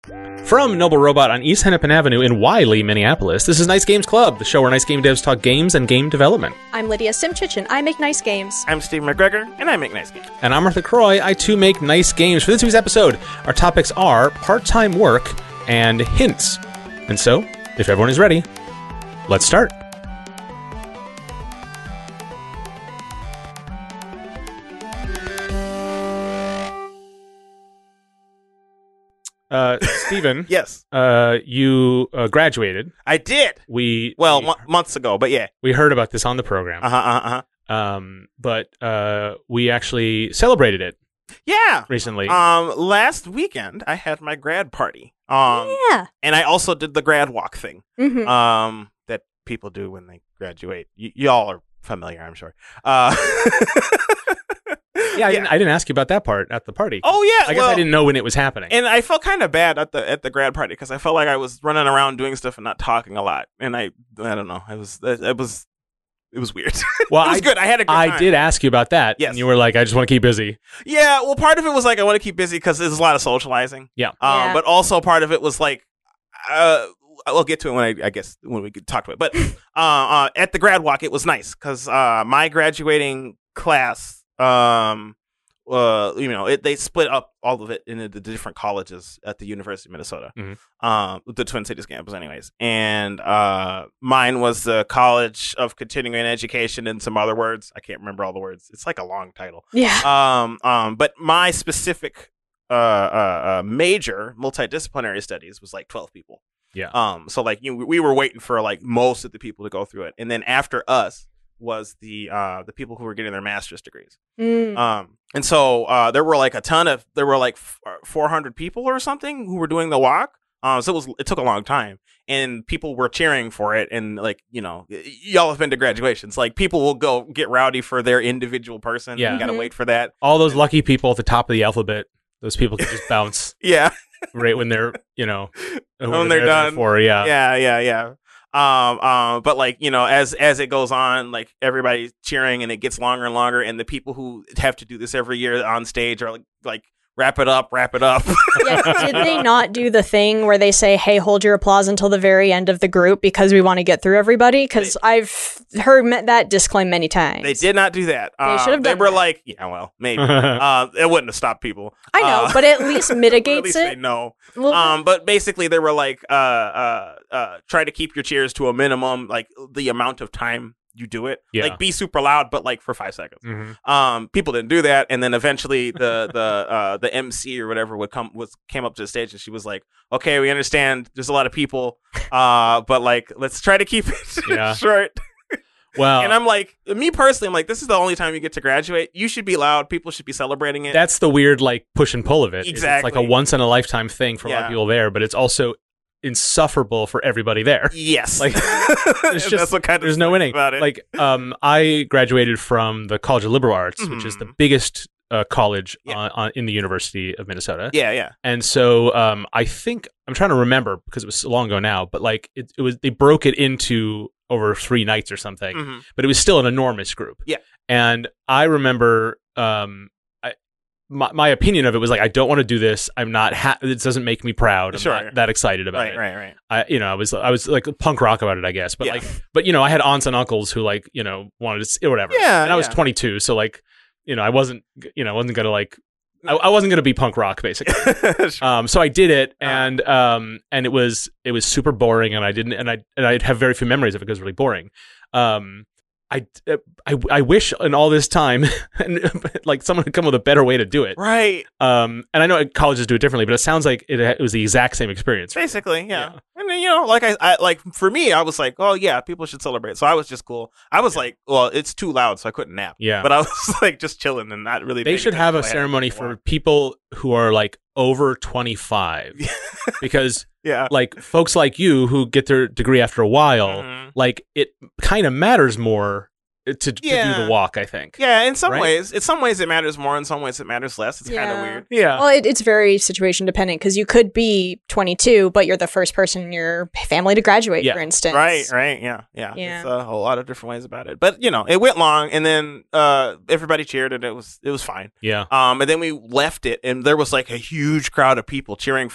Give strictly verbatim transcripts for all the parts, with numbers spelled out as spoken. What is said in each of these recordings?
From Noble Robot on East Hennepin Avenue in Wiley, Minneapolis, this is Nice Games Club, the show where nice game devs talk games and game development. I'm Lydia Simchich, and I make nice games. I'm Steve McGregor, and I make nice games. And I'm Arthur Croy, I too make nice games. For this week's episode, our topics are part-time work and hints. And so, if everyone is ready, let's start. Uh, Steven. Yes. Uh, you uh, graduated. I did. We Well, we, m- months ago, but yeah. we heard about this on the program. Uh-huh, uh-huh, uh-huh. Um, but uh, we actually celebrated it Yeah. recently. Um, last weekend, I had my grad party. Um, Yeah. And I also did the grad walk thing Mm-hmm. um, that people do when they graduate. Y- y'all are familiar, I'm sure. Uh, yeah, I, Didn't, I didn't ask you about that part at the party. Oh, yeah. I guess well, I didn't know when it was happening. And I felt kind of bad at the at the grad party because I felt like I was running around doing stuff and not talking a lot. And I, I don't know. I was, it was, it was weird. Well, it was I, good. I had a good I time. did ask you about that. Yes. And you were like, I just want to keep busy. Yeah, well, part of it was like I want to keep busy because there's a lot of socializing. Yeah. Um, Yeah. But also part of it was like, uh, we'll get to it when I, I guess when we talk to it. But uh, uh, at the grad walk, it was nice because uh, my graduating class, um, uh, you know, it, they split up all of it into the different colleges at the University of Minnesota, Mhm. um, the Twin Cities campus, anyways. And uh, mine was the College of Continuing Education and some other words. I can't remember all the words. It's like a long title. Yeah. Um, um, but my specific uh, uh, uh, major, multidisciplinary studies, was like twelve people. Yeah. Um, so like you, we were waiting for like most of the people to go through it, and then after us was the uh the people who were getting their master's degrees. Mm. Um, and so uh, there were like a ton of there were like four hundred people or something who were doing the walk. Um, so it was it took a long time, and people were cheering for it, and like you know, y- y'all have been to graduations. Like people will go get rowdy for their individual person. Yeah. You gotta Mhm. wait for that. All those lucky people at the top of the alphabet, those people can just bounce Yeah. right when they're, you know, When they're done. For, yeah. yeah, yeah, yeah. Um, um, but like you know, as as it goes on, like everybody's cheering, and it gets longer and longer, and the people who have to do this every year on stage are like, like wrap it up, wrap it up. Yeah, did they not do the thing where they say, hey, hold your applause until the very end of the group because we want to get through everybody? Because I've heard me- that disclaim many times. They did not do that. They Uh, should have They done were that. like, yeah, well, maybe. uh, it wouldn't have stopped people. I know, Uh, but at least or at mitigates least they it. know. Well, Um, but basically, they were like, uh, uh, uh, try to keep your cheers to a minimum, like the amount of time you do it. Yeah. Like, be super loud, but like for five seconds. Mhm. Um, people didn't do that, and then eventually the the uh the M C or whatever would come was came up to the stage, and she was like, "Okay, we understand. There's a lot of people, uh, but like, let's try to keep it Yeah. short." Well, And I'm like, me personally, I'm like, this is the only time you get to graduate. You should be loud. People should be celebrating it. that's the weird, like, push and pull of it. It's like a Exactly. once in a lifetime thing for a lot Yeah. of people there, but it's also insufferable for everybody there. Yes, Like, there's just- that's what kind of There's no sucks winning. about it. Like, um, I graduated from the College of Liberal Arts, which is the Mhm. biggest uh, college Yeah. on, on, in the University of Minnesota. yeah, yeah, And so um, I think I'm trying to remember because it was so long ago now, but like it, it was they broke it into over three nights or something, Mhm. but it was still an enormous group. Yeah. And I remember um, I, my my opinion of it was like I don't want to do this. I'm not. Ha- it doesn't make me proud. I'm Sure. not that excited about right, it. right, right. I you know I was I was like punk rock about it, I guess. But Yeah. like but you know I had aunts and uncles who like you know wanted to s- or whatever. Yeah, And I was yeah. twenty-two, so like you know I wasn't you know I wasn't gonna like. I, I wasn't gonna be punk rock basically. Sure. Um, so I did it, Uh-huh. and um, and it was it was super boring, and I didn't, and I and I have very few memories of it because it was really boring. Um, I, I, I wish in all this time, and like someone had come with a better way to do it. Right. Um, and I know colleges do it differently, but it sounds like it, it was the exact same experience. Basically, yeah. Yeah. And then, you know, like I, I, like for me, I was like, oh yeah, people should celebrate. So I was just cool. I was like, well, it's too loud, so I couldn't nap. Yeah. But I was like just chilling and not really. They paying should have a attention. I had ceremony to for walk. people who are like over twenty-five, because Yeah. like folks like you who get their degree after a while, Mhm. like it kind of matters more to, to do Yeah. the walk, I think. Yeah, in some Right? ways, in some ways it matters more. In some ways it matters less. It's kind of Yeah. weird. Yeah. Well, it, it's very situation dependent because you could be twenty-two, but you're the first person in your family to graduate, Yeah. for instance. Right, right, yeah, yeah. Yeah. It's a whole lot of different ways about it. But you know, it went long, and then uh, everybody cheered, and it was it was fine. Yeah. Um, and then we left it, and there was like a huge crowd of people cheering for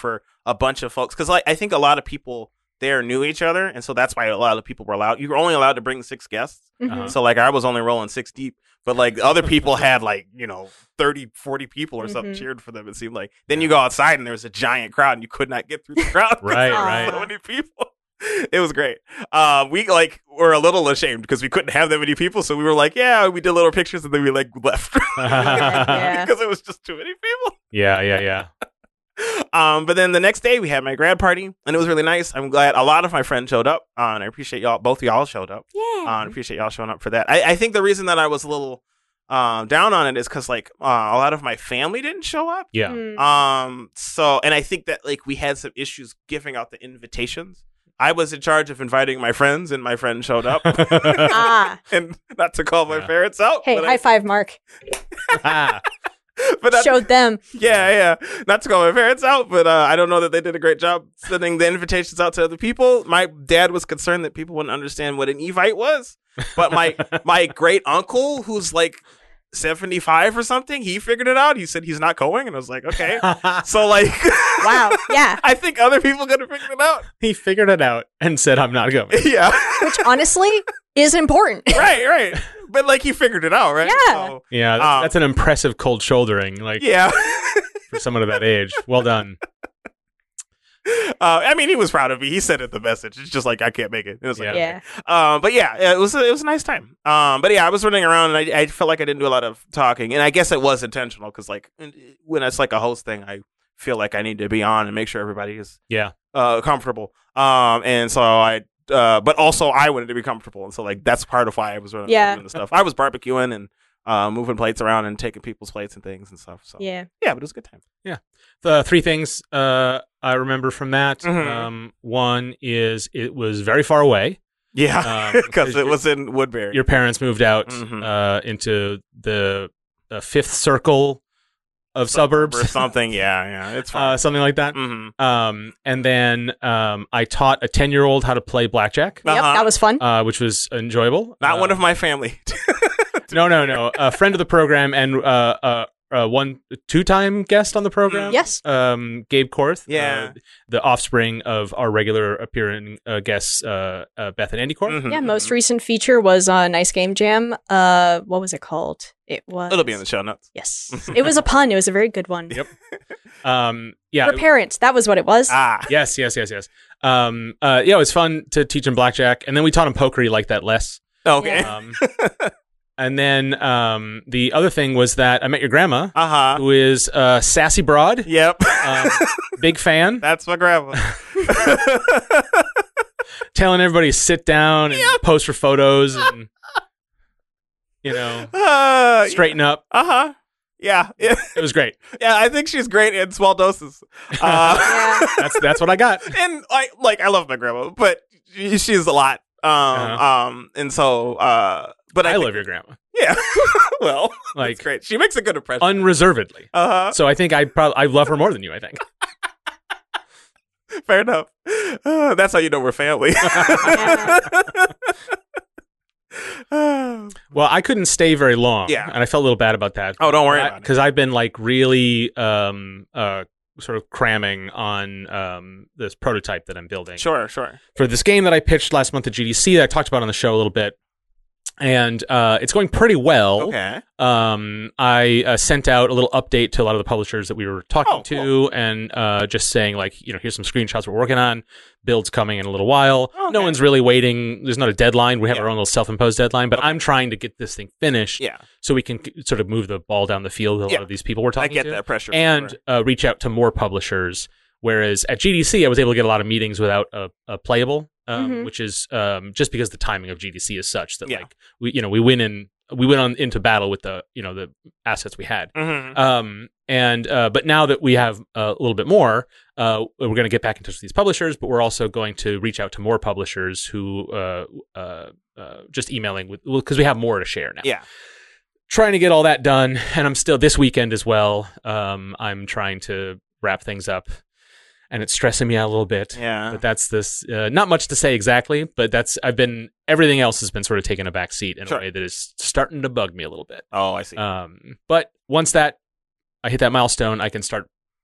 a bunch of folks because like I think a lot of people there knew each other, and so that's why a lot of people were allowed. You were only allowed to bring six guests, Mhm. so like I was only rolling six deep, but like other people had like you know thirty, forty people or something Mhm. cheered for them. It seemed like then you go outside and there was a giant crowd and you could not get through the crowd. 'cause Right, there were right. So many people. It was great. Uh, we like were a little ashamed because we couldn't have that many people, so we were like, "Yeah, we did little pictures," and then we like left Yeah. because it was just too many people. Yeah, yeah, yeah. Um, but then the next day we had my grad party, and it was really nice. I'm glad a lot of my friends showed up, uh, and I appreciate y'all. Both of y'all showed up. Yeah. Uh, I appreciate y'all showing up for that. I, I think the reason that I was a little um, down on it is because like uh, a lot of my family didn't show up. Yeah. Mm. Um, so and I think that like we had some issues giving out the invitations. I was in charge of inviting my friends, and my friends showed up. Ah. And not to call my Yeah. parents out. Hey, but high I, five, Mark. but that, Showed them. yeah, yeah. Not to call my parents out, but uh, I don't know that they did a great job sending the invitations out to other people. My dad was concerned that people wouldn't understand what an Evite was, but my my great uncle, who's like seventy-five or something, he figured it out. He said he's not going, and I was like, okay. So like, Wow. Yeah. I think other people could have figured it out. He figured it out and said, "I'm not going." Yeah, Which honestly is important. right, right. But like, he figured it out, right? Yeah. So, Yeah, that's, Um, that's an impressive cold shouldering, like yeah. for someone of that age. Well done. Uh, I mean, he was proud of me. He said it in the message. It's just like I can't make it. It was like, Yeah. Um, but yeah, it was a, it was a nice time. Um, but yeah, I was running around and I, I felt like I didn't do a lot of talking, and I guess it was intentional because like when it's like a host thing, I feel like I need to be on and make sure everybody is Yeah. uh comfortable. Um, and so I. Uh, but also I wanted to be comfortable, and so like that's part of why I was running Yeah. around doing the stuff. I was barbecuing and uh, moving plates around and taking people's plates and things and stuff. So Yeah. yeah, but it was a good time. The three things uh, I remember from that. Mhm. Um, one is it was very far away. Yeah, Um, because it was in Woodbury. Your parents moved out Mhm. uh, into the uh, fifth circle of suburbs, or something. Yeah, yeah, it's uh, fine. something like that. hmm Um, and then um, I taught a ten-year-old how to play blackjack, Yep. Uh-huh. That was fun. uh, which was enjoyable. Not Uh, one of my family. No, no, no. A friend of the program and uh, uh, uh, one two-time guest on the program. Yes. Um, Gabe Korth. Yeah. uh, the offspring of our regular appearing uh, guests, uh, uh, Beth and Andy Korth. Mhm, Yeah. mhm. Most recent feature was uh, Nice Game Jam. Uh, what was it called? It was. It'll be in the show notes. Yes. It was a pun. It was a very good one. Yep. Um, yeah. For parents, that was what it was. Ah, Yes, yes, yes, yes. Um, uh, yeah, it was fun to teach him blackjack, and then we taught him poker. He liked that less. okay. Um, and then um, the other thing was that I met your grandma, Uh huh. who is uh, sassy broad, Yep. um, big fan, That's my grandma. telling everybody to sit down and pose for photos and you know uh, straighten up. Uh huh. Yeah. yeah. It was great. Yeah. I think she's great in small doses. Uh, Yeah. That's that's what I got. and I like I love my grandma, but she, she's a lot. Um. Uh-huh. Um. And so. Uh. But I, I think- love your grandma, Yeah. Well. like That's great. She makes a good impression. unreservedly. Uh huh. So I think I probably I love her more than you. I think. Fair enough. Uh, that's how you know we're family. Well, I couldn't stay very long. Yeah. And I felt a little bad about that. Oh, don't worry about it. Because I've been like really um, uh, sort of cramming on um, this prototype that I'm building Sure, sure. for this game that I pitched last month at G D C that I talked about on the show a little bit. And uh, it's going pretty well. Okay. Um, I uh, sent out a little update to a lot of the publishers that we were talking Oh, to, cool. and uh, just saying like, you know, here's some screenshots we're working on. Build's coming in a little while. Okay. No one's really waiting. There's not a deadline. We have Yeah. our own little self-imposed deadline, but I'm trying to get this thing finished Yeah. so we can c- sort of move the ball down the field with a Yeah. lot of these people we're I talking get to, that pressure. for and sure. uh, reach out to more publishers. Whereas at G D C, I was able to get a lot of meetings without a, a playable, um, Mhm. which is um, just because the timing of G D C is such that Yeah. like we, you know, we win in we went on into battle with the you know the assets we had. Mhm. Um, and uh, but now that we have a little bit more, uh, we're going to get back in touch with these publishers, but we're also going to reach out to more publishers who uh, uh, uh, just emailing with because we have more to share now. Yeah. Trying to get all that done, and I'm still this weekend as well. Um, I'm trying to wrap things up, and it's stressing me out a little bit. Yeah. But that's this. Uh, not much to say exactly, but that's I've been everything else has been sort of taking a back seat in Sure. a way that is starting to bug me a little bit. Oh, I see. Um, but once that I hit that milestone, I can start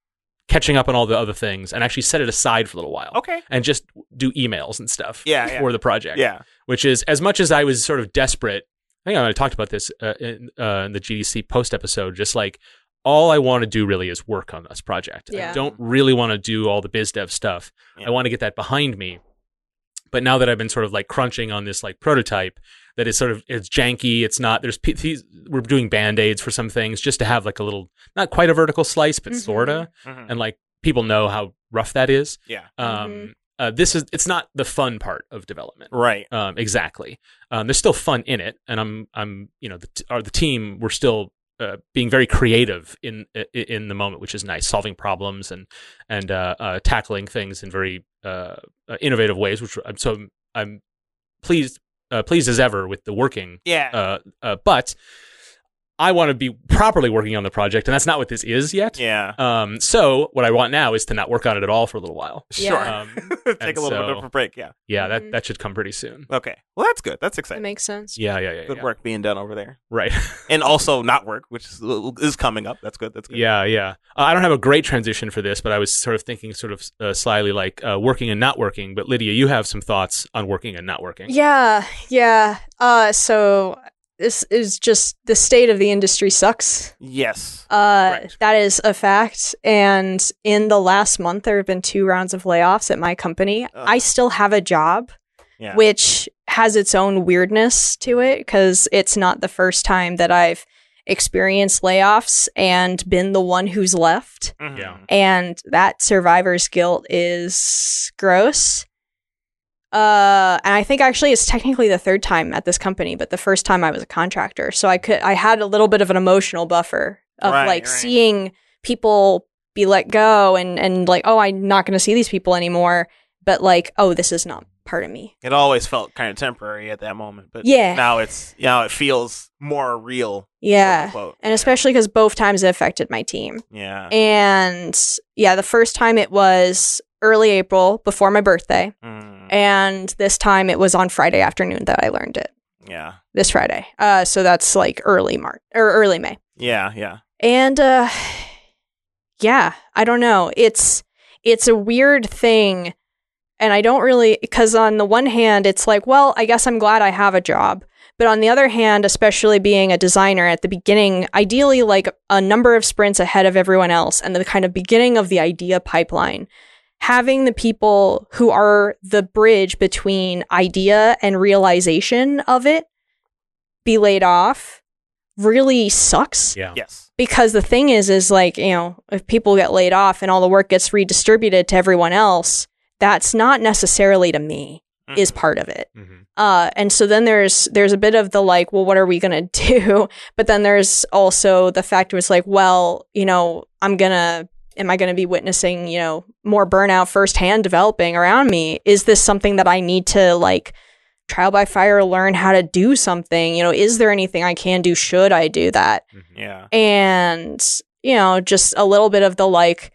catching up on all the other things and actually set it aside for a little while. Okay. And just do emails and stuff Yeah, yeah. for the project. Yeah. Which is, as much as I was sort of desperate, I think I talked about this uh, in, uh, in the G D C post episode, just like, all I want to do really is work on this project. Yeah. I don't really want to do all the biz dev stuff. Yeah. I want to get that behind me. But now that I've been sort of like crunching on this like prototype that is sort of, it's janky. It's not, there's, these, we're doing band-aids for some things just to have like a little, not quite a vertical slice, but Mhm. sorta. Mhm. And like people know how rough that is. Yeah. Um, Mhm. uh, this is, it's not the fun part of development. Right. Um, exactly. Um, there's still fun in it. And I'm, I'm, you know, the, t- or the team, we're still, Uh, being very creative in in the moment, which is nice, solving problems and and uh, uh, tackling things in very uh, uh, innovative ways. Which I'm so I'm pleased uh, pleased as ever with the working. Yeah. Uh, uh, but I want to be properly working on the project, and that's not what this is yet. yeah. Um. So what I want now is to not work on it at all for a little while. Sure. Yeah. Um, Take and a little bit so- of a break. Yeah. yeah, that Mhm. that should come pretty soon. Okay. Well, that's good. That's That exciting. makes sense. Yeah, yeah, yeah. Good yeah. work being done over there, Right. and also not work, which is, is coming up. That's good. That's good. Yeah, yeah. Uh, I don't have a great transition for this, but I was sort of thinking sort of uh, slyly like uh, working and not working. But Lydia, you have some thoughts on working and not working. Yeah, yeah. Uh, so this is just the state of the industry sucks. Yes. Uh, Correct. that is a fact. And in the last month, there have been two rounds of layoffs at my company. Ugh. I still have a job, Yeah. which has its own weirdness to it because it's not the first time that I've experienced layoffs and been the one who's left. Mhm. Yeah. And that survivor's guilt is gross. Uh, and I think actually it's technically the third time at this company, but the first time I was a contractor, so I could I had a little bit of an emotional buffer of Right, like right. seeing people be let go and and like, oh, I'm not going to see these people anymore, but like, oh, this is not part of me. It always felt kind of temporary at that moment, but Yeah. now it's you know it feels more real. Yeah, quote, unquote. and especially because both times it affected my team. Yeah. And yeah, the first time it was early April before my birthday. Mm, And this time it was on Friday afternoon that I learned it. yeah. This Friday. Uh, so that's like early March or early May. Yeah. Yeah. And uh, yeah, I don't know. It's it's a weird thing, and I don't really because on the one hand, it's like, well, I guess I'm glad I have a job. But on the other hand, especially being a designer at the beginning, ideally like a number of sprints ahead of everyone else, and the kind of beginning of the idea pipeline. Having the people who are the bridge between idea and realization of it be laid off really sucks. Yeah. Yes. Because the thing is, is like, you know, if people get laid off and all the work gets redistributed to everyone else, that's not necessarily to me, Mhm. is part of it. Mhm. Uh, and so then there's there's a bit of the like, well, what are we gonna do? But then there's also the fact where it's like, well, you know, I'm gonna am I gonna be witnessing, you know, more burnout firsthand developing around me? Is this something that I need to like trial by fire learn how to do something? You know, is there anything I can do? Should I do that? Mhm. Yeah. And, you know, just a little bit of the like,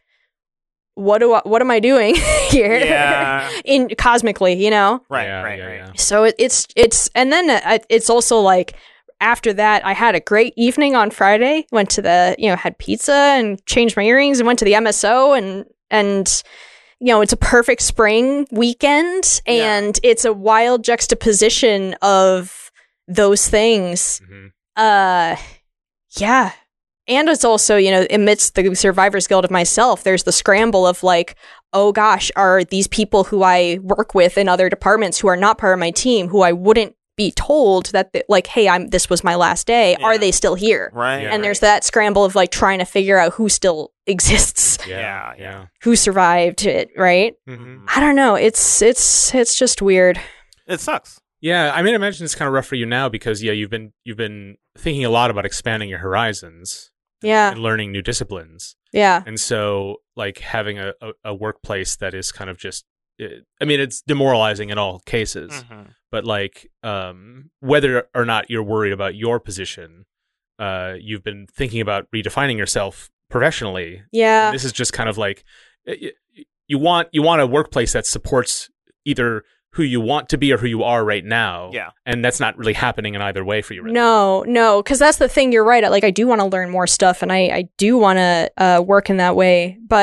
what do I, what am I doing here? Yeah. In cosmically, you know? Right. Yeah, right. yeah, right. yeah. So it, it's it's and then uh, it's also like after that I had a great evening on Friday. Went to the you know had pizza and changed my earrings and went to the M S O and and you know it's a perfect spring weekend Yeah. and it's a wild juxtaposition of those things. Mhm. Uh, yeah. And it's also, you know, amidst the survivor's guilt of myself, there's the scramble of like, oh gosh, are these people who I work with in other departments who are not part of my team, who I wouldn't be told that, th- like, hey, I'm this was my last day, Yeah. are they still here? Right. Yeah. And there's that scramble of like trying to figure out who still exists, Yeah. Yeah, Yeah. who survived it, right? Mhm. I don't know. It's it's it's just weird. It sucks. Yeah, I mean, I imagine it's kind of rough for you now because yeah, you've been you've been thinking a lot about expanding your horizons Yeah. and learning new disciplines, Yeah. and so like having a, a, a workplace that is kind of just, it, I mean, it's demoralizing in all cases, Mhm. but like um, whether or not you're worried about your position, uh, you've been thinking about redefining yourself professionally. Yeah. This is just kind of like y- y- you want you want a workplace that supports either who you want to be or who you are right now. Yeah. And that's not really happening in either way for you right No, no, because that's the thing. You're right. Like, I do want to learn more stuff, and I, I do want to uh, work in that way. But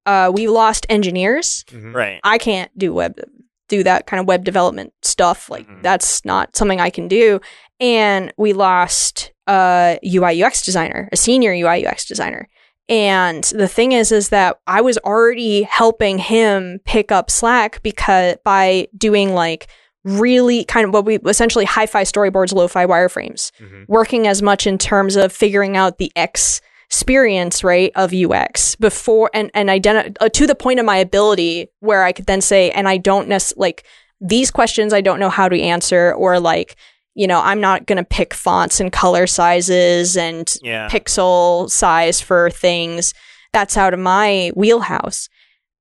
uh, we lost engineers. Mhm. Right. I can't do web do that kind of web development stuff. Like Mhm. that's not something I can do. And we lost a U I U X designer, a senior U I U X designer. And the thing is, is that I was already helping him pick up slack because by doing like really kind of what we essentially hi-fi storyboards, lo-fi wireframes, Mhm. working as much in terms of figuring out the X experience, right, of U X before and and identi- uh, to the point of my ability where I could then say, and I don't necessarily like these questions I don't know how to answer, or like, you know, I'm not going to pick fonts and color sizes and Yeah. pixel size for things. That's out of my wheelhouse.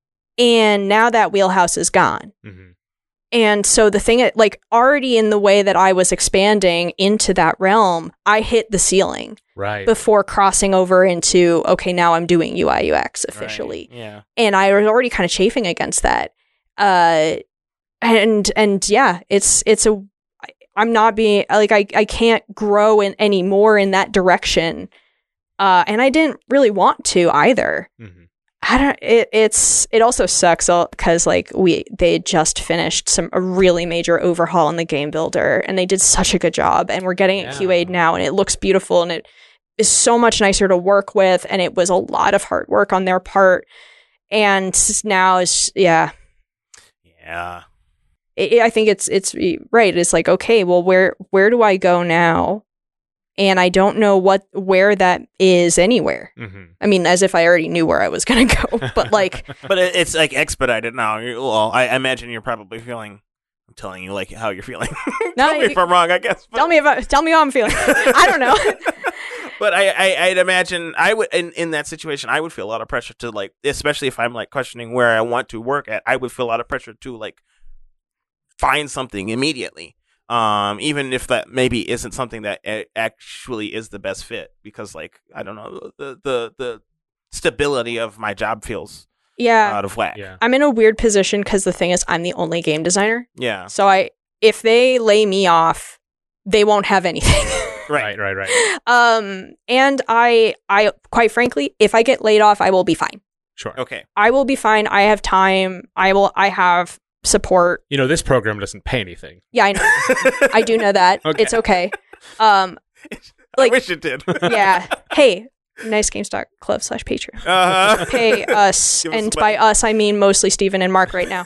And now that wheelhouse is gone. Mhm. And so the thing, like already in the way that I was expanding into that realm, I hit the ceiling Right. before crossing over into, okay, now I'm doing U I U X officially. Right. Yeah. And I was already kind of chafing against that. Uh, and, and yeah, it's, it's a, I'm not being like, I, I can't grow in any more in that direction. Uh, and I didn't really want to either. Mhm. I don't. It, it's. It also sucks because like we they had just finished some a really major overhaul in the game builder, and they did such a good job. And we're getting it Q A'd Yeah. now, and it looks beautiful, and it is so much nicer to work with. And it was a lot of hard work on their part. And now is yeah. Yeah. It, it- I think it's it's right. It's like, okay, well, where where do I go now? And I don't know what where that is anywhere. Mhm. I mean, as if I already knew where I was gonna go, but like. But it, it's like expedited now. You're, well, I, I imagine you're probably feeling. I'm telling you, like how you're feeling. No, Tell me you- if I'm wrong. I guess. But, Tell me about. Tell me how I'm feeling. I don't know. but I, I, I'd imagine I would in, in that situation. I would feel a lot of pressure to like, especially if I'm like questioning where I want to work at. I would feel a lot of pressure to like find something immediately. Um, even if that maybe isn't something that a- actually is the best fit, because like I don't know, the the the stability of my job feels Yeah, out of whack. Yeah. I'm in a weird position because the thing is, I'm the only game designer. Yeah. So I, if they lay me off, they won't have anything. Right. Right. Right. um, and I, I quite frankly, if I get laid off, I will be fine. Sure. Okay. I will be fine. I have time. I will. I have support. You know, this program doesn't pay anything. Yeah, I know. I do know that. Okay. It's okay. Um, I like- wish it did. yeah. Hey, nice GameStop Club slash Patreon. Uh-huh. Pay us, Give us and some by money. us I mean mostly Steven and Mark right now.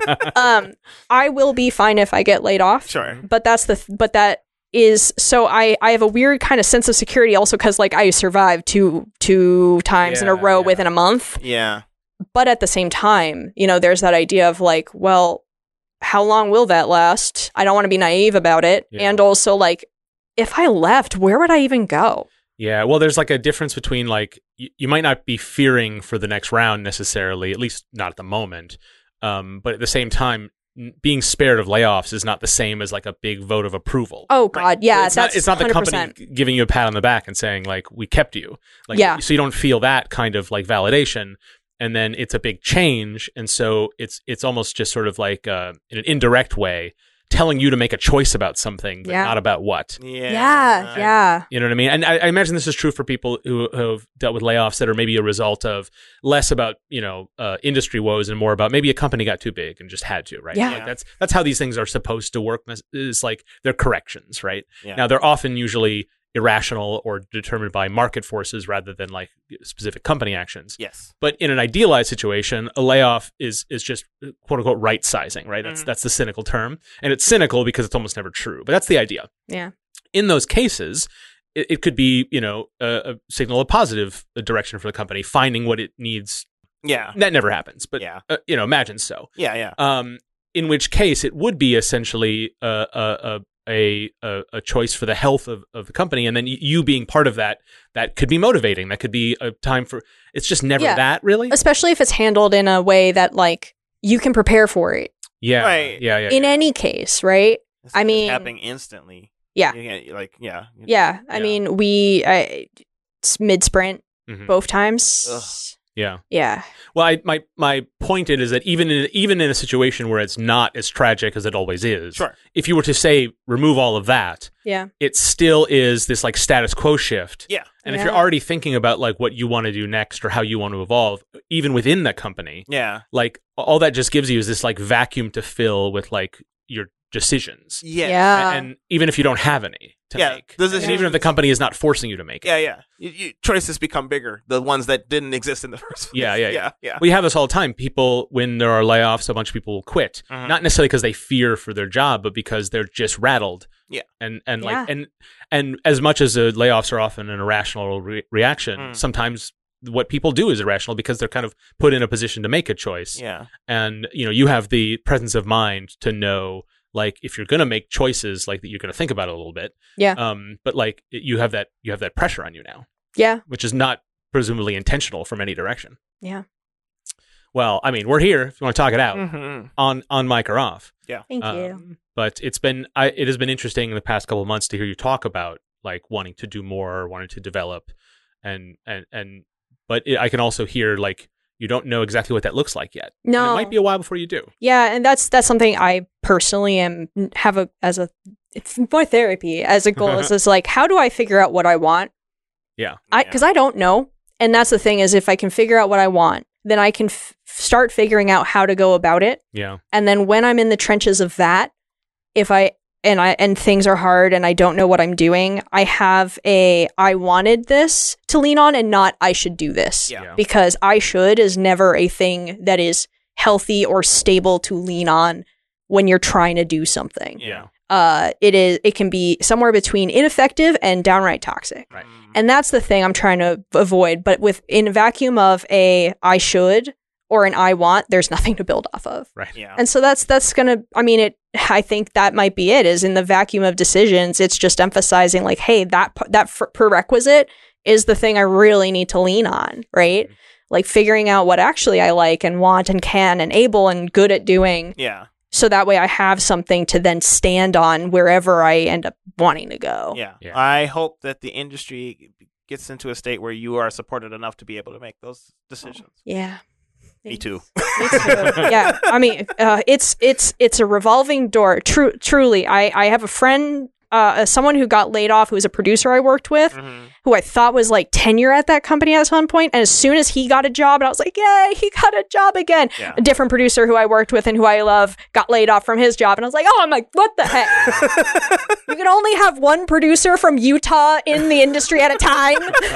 um, I will be fine if I get laid off. Sure. But that's the th- but that is so I I have a weird kind of sense of security also because like I survived two two times in a Yeah, row yeah. within a month. Yeah. But at the same time, you know, there's that idea of like, well, how long will that last? I don't want to be naive about it, Yeah. and also like, if I left, where would I even go? Yeah, well, there's like a difference between like y- you might not be fearing for the next round necessarily, at least not at the moment. Um, but at the same time, n- being spared of layoffs is not the same as like a big vote of approval. Oh God, yeah, it's that's not, it's not the one hundred percent. company giving you a pat on the back and saying like we kept you. Like, Yeah. So you don't feel that kind of like validation, and then it's a big change, and so it's it's almost just sort of like uh, in an indirect way telling you to make a choice about something, but Yeah. not about what. Yeah. Yeah, yeah. You know what I mean? And I, I imagine this is true for people who who have dealt with layoffs that are maybe a result of less about, you know, uh, industry woes and more about maybe a company got too big and just had to, right? Yeah. Like that's that's how these things are supposed to work. Is like they're corrections, right? Yeah. Now they're often usually irrational or determined by market forces rather than like specific company actions. Yes. But in an idealized situation, a layoff is is just quote unquote right sizing, right? That's Mhm. that's the cynical term, and it's cynical because it's almost never true. But that's the idea. Yeah. In those cases, it, it could be, you know, a, a signal of positive direction for the company, finding what it needs. Yeah. That never happens, but Yeah. uh, you know, imagine so. Yeah. Yeah. Um, in which case, it would be essentially a a a, a, a choice for the health of, of the company, and then y- you being part of that, that could be motivating. That could be a time for. It's just never Yeah. that really. Especially if it's handled in a way that like you can prepare for it. Yeah, Right. yeah, yeah. In yeah. any case, right? It's I just mean- happening instantly. Yeah. You can't, like yeah. Yeah. I Yeah. mean, we I, it's mid sprint Mhm. both times. Ugh. Yeah. Yeah. Well, I, my my point is that even in even in a situation where it's not as tragic as it always is, Sure. if you were to say remove all of that, Yeah. it still is this like status quo shift. Yeah. And if Yeah. you're already thinking about like what you want to do next or how you want to evolve, even within that company, Yeah. like all that just gives you is this like vacuum to fill with like your decisions. Yeah. Yeah. And even if you don't have any to Yeah, make, those and decisions- even if the company is not forcing you to make it. Yeah, yeah. You, you, choices become bigger. The ones that didn't exist in the first place. Yeah, yeah, yeah, yeah. We have this all the time. People, when there are layoffs, a bunch of people will quit. Mhm. Not necessarily because they fear for their job, but because they're just rattled. Yeah. And and Yeah. like and and as much as the layoffs are often an irrational re- reaction, Mm. sometimes what people do is irrational because they're kind of put in a position to make a choice. Yeah. And you know, you have the presence of mind to know, like, if you're gonna make choices, like that, you're gonna think about it a little bit. Yeah. Um. But like, you have that you have that pressure on you now, Yeah. which is not presumably intentional from any direction. Yeah. Well, I mean, we're here if you want to talk it out Mm-hmm. on on mic or off. Thank you. Um, but it's been I, it has been interesting in the past couple of months to hear you talk about like wanting to do more, wanting to develop, and and and. But it, I can also hear like you don't know exactly what that looks like yet. And No. it might be a while before you do. Yeah, and that's that's something I personally am have a as a it's more therapy as a goal. Is is like, how do I figure out what I want? Yeah. I Yeah. because I don't know, and that's the thing is if I can figure out what I want, then I can f- start figuring out how to go about it. Yeah. And then when I'm in the trenches of that, if I and I and things are hard and I don't know what I'm doing, I have a I wanted this to lean on and not I should do this. Yeah. Yeah. Because I should is never a thing that is healthy or stable to lean on when you're trying to do something. Yeah. Uh it is it can be somewhere between ineffective and downright toxic. Right. And that's the thing I'm trying to avoid. But with in a vacuum of a I should or an I want, there's nothing to build off of. Right. Yeah. And so that's that's gonna. I mean, it. I think that might be it. Is in the vacuum of decisions, it's just emphasizing like, hey, that p- that f- prerequisite is the thing I really need to lean on, right? Mhm. Like figuring out what actually I like and want and can and able and good at doing, Yeah. so that way I have something to then stand on wherever I end up wanting to go. Yeah. Yeah. I hope that the industry gets into a state where you are supported enough to be able to make those decisions. Yeah. Me too. Me too. Yeah, I mean, uh, it's it's it's a revolving door. True, truly, I I have a friend, uh, someone who got laid off, who was a producer I worked with, Mhm. who I thought was like tenure at that company at some point, and as soon as he got a job, and I was like, yay, he got a job again. Yeah. A different producer who I worked with and who I love got laid off from his job, and I was like, oh, I'm like, what the heck? You can only have one producer from Utah in the industry at a time.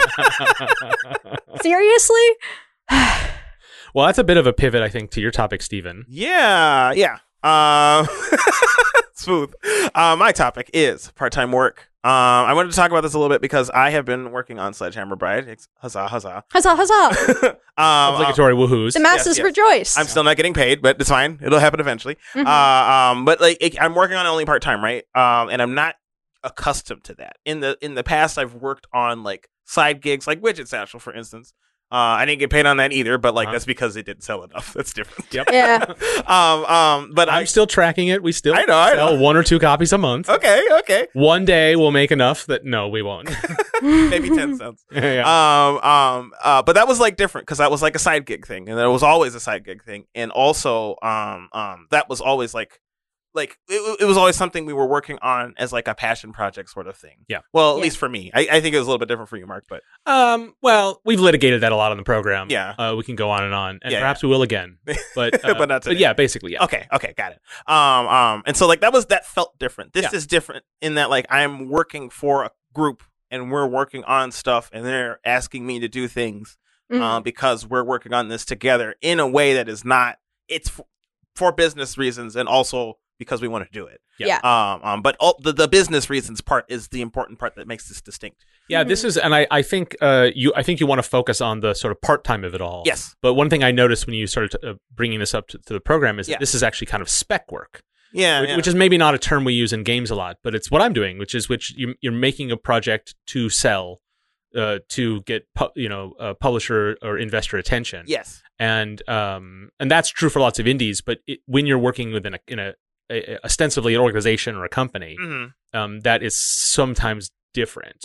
Seriously? Well, that's a bit of a pivot, I think, to your topic, Stephen. Yeah. Yeah. Um, smooth. Uh, my topic is part-time work. Um, I wanted to talk about this a little bit because I have been working on Sledgehammer Bride. It's, huzzah, huzzah. Huzzah, huzzah! um, Obligatory woohoos. The masses yes. rejoice. I'm still not getting paid, but it's fine. It'll happen eventually. Mhm. Uh, um, but like it, I'm working on it only part time, right? Um, and I'm not accustomed to that. In the in the past, I've worked on like side gigs, like Widget Satchel, for instance. Uh, I didn't get paid on that either, but like Uh-huh. that's because it didn't sell enough. That's different. Yep. Yeah. um, um, but I I'm still tracking it. We still I know, I sell know. one or two copies a month. okay, okay, One day we'll make enough that no, we won't. maybe ten cents. yeah. Um, um, uh, but that was like different because that was like a side gig thing, and there was always a side gig thing, and also, um, um, that was always like, like it, it was always something we were working on as like a passion project sort of thing. Yeah. Well, at Yeah. least for me, I, I think it was a little bit different for you, Mark. But Um. Well, we've litigated that a lot on the program. Yeah. Uh, we can go on and on, and Yeah, perhaps we will again. But uh, But not today. yeah, basically, yeah. okay, okay, got it. Um, um, and so like that was that felt different. This Yeah. is different in that like I'm working for a group and we're working on stuff, and they're asking me to do things. Mhm. uh, because we're working on this together in a way that is not it's f- for business reasons and also because we want to do it. Yeah. Um, um but all, the the business reasons part is the important part that makes this distinct. Yeah, this is, and I, I think, uh, you, I think you want to focus on the sort of part time of it all. Yes. But one thing I noticed when you started uh, bringing this up to, to the program is Yeah. that this is actually kind of spec work, Yeah. which, yeah. which is maybe not a term we use in games a lot, but it's what I'm doing, which is which you, you're making a project to sell, uh, to get pu- you know uh, publisher or investor attention. yes. and um, and that's true for lots of indies. But it, when you're working within a, in a, a, a ostensibly an organization or a company, hmm um, that is sometimes different. Right.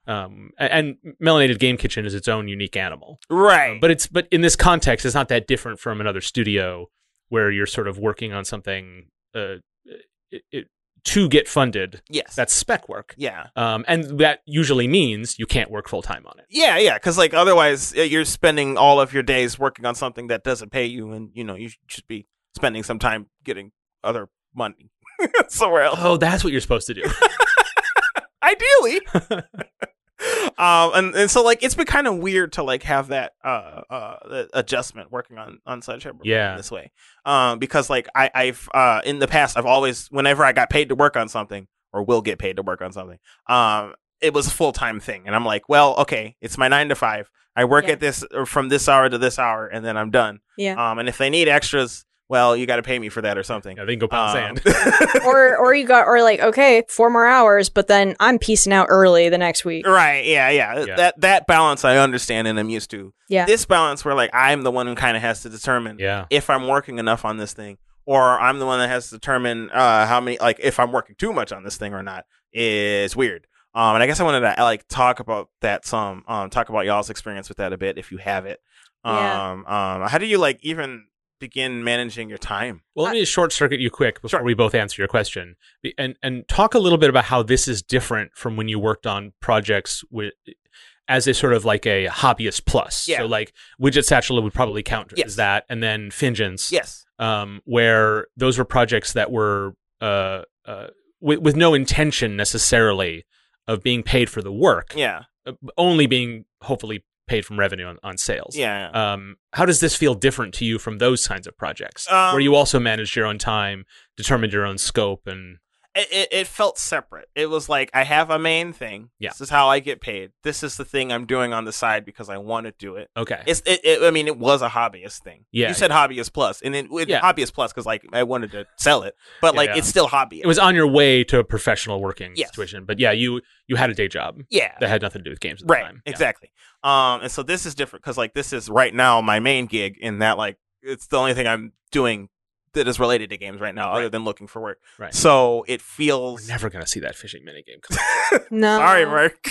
Um, a- and Melanated Game Kitchen is its own unique animal. Right. Um, but it's but in this context, it's not that different from another studio where you're sort of working on something uh, it, it, to get funded. yes. That's spec work. yeah. Um, and that usually means you can't work full time on it. Yeah, yeah, because like otherwise uh, you're spending all of your days working on something that doesn't pay you, and you know you should be spending some time getting other money somewhere else. Oh, that's what you're supposed to do. Ideally. um, and, and so like it's been kind of weird to like have that uh uh adjustment working on on Sunshine Brooklyn Yeah. this way, um because like I I've uh in the past I've always whenever I got paid to work on something or will get paid to work on something, um it was a full time thing, and I'm like, well, okay, it's my nine to five. I work Yeah. at this or from this hour to this hour, and then I'm done. Yeah. Um, and if they need extras, well, you got to pay me for that or something. Yeah, they can go pound Um, sand. or or you got or like okay, four more hours, but then I'm piecing out early the next week. Right, yeah, yeah, Yeah. That that balance I understand and I'm used to. Yeah. This balance where like I'm the one who kind of has to determine Yeah. if I'm working enough on this thing, or I'm the one that has to determine uh, how many, like if I'm working too much on this thing or not, is weird. Um, and I guess I wanted to like talk about that some, um, talk about y'all's experience with that a bit if you have it. Um, Yeah. um, how do you like even begin managing your time? Well, let me short circuit you quick before Sure. we both answer your question, Be- and and talk a little bit about how this is different from when you worked on projects with as a sort of like a hobbyist plus. Yeah. So like Widget Satchel would probably count Yes. as that, and then Fingens, Yes. um, where those were projects that were uh, uh, with, with no intention necessarily of being paid for the work, Yeah. uh, only being hopefully paid from revenue on, on sales. Yeah. Um, how does this feel different to you from those kinds of projects, Um, where you also managed your own time, determined your own scope, and It, it, it felt separate. It was like I have a main thing. Yeah. This is how I get paid. This is the thing I'm doing on the side because I want to do it. okay, It's. It, it, I mean, it was a hobbyist thing. Yeah. You said hobbyist plus, and it, it Yeah. hobbyist plus because like I wanted to sell it, but Yeah, like yeah. it's still hobbyist. it was on your way to a professional working Yes. situation. But yeah, you you had a day job yeah. that had nothing to do with games at the Right. time. Yeah. Exactly. Um. And so this is different because like this is right now my main gig in that like it's the only thing I'm doing that is related to games right now, other Right. than looking for work. Right. So it We're feels. never gonna see that fishing minigame. Come on. No. Sorry, Mark.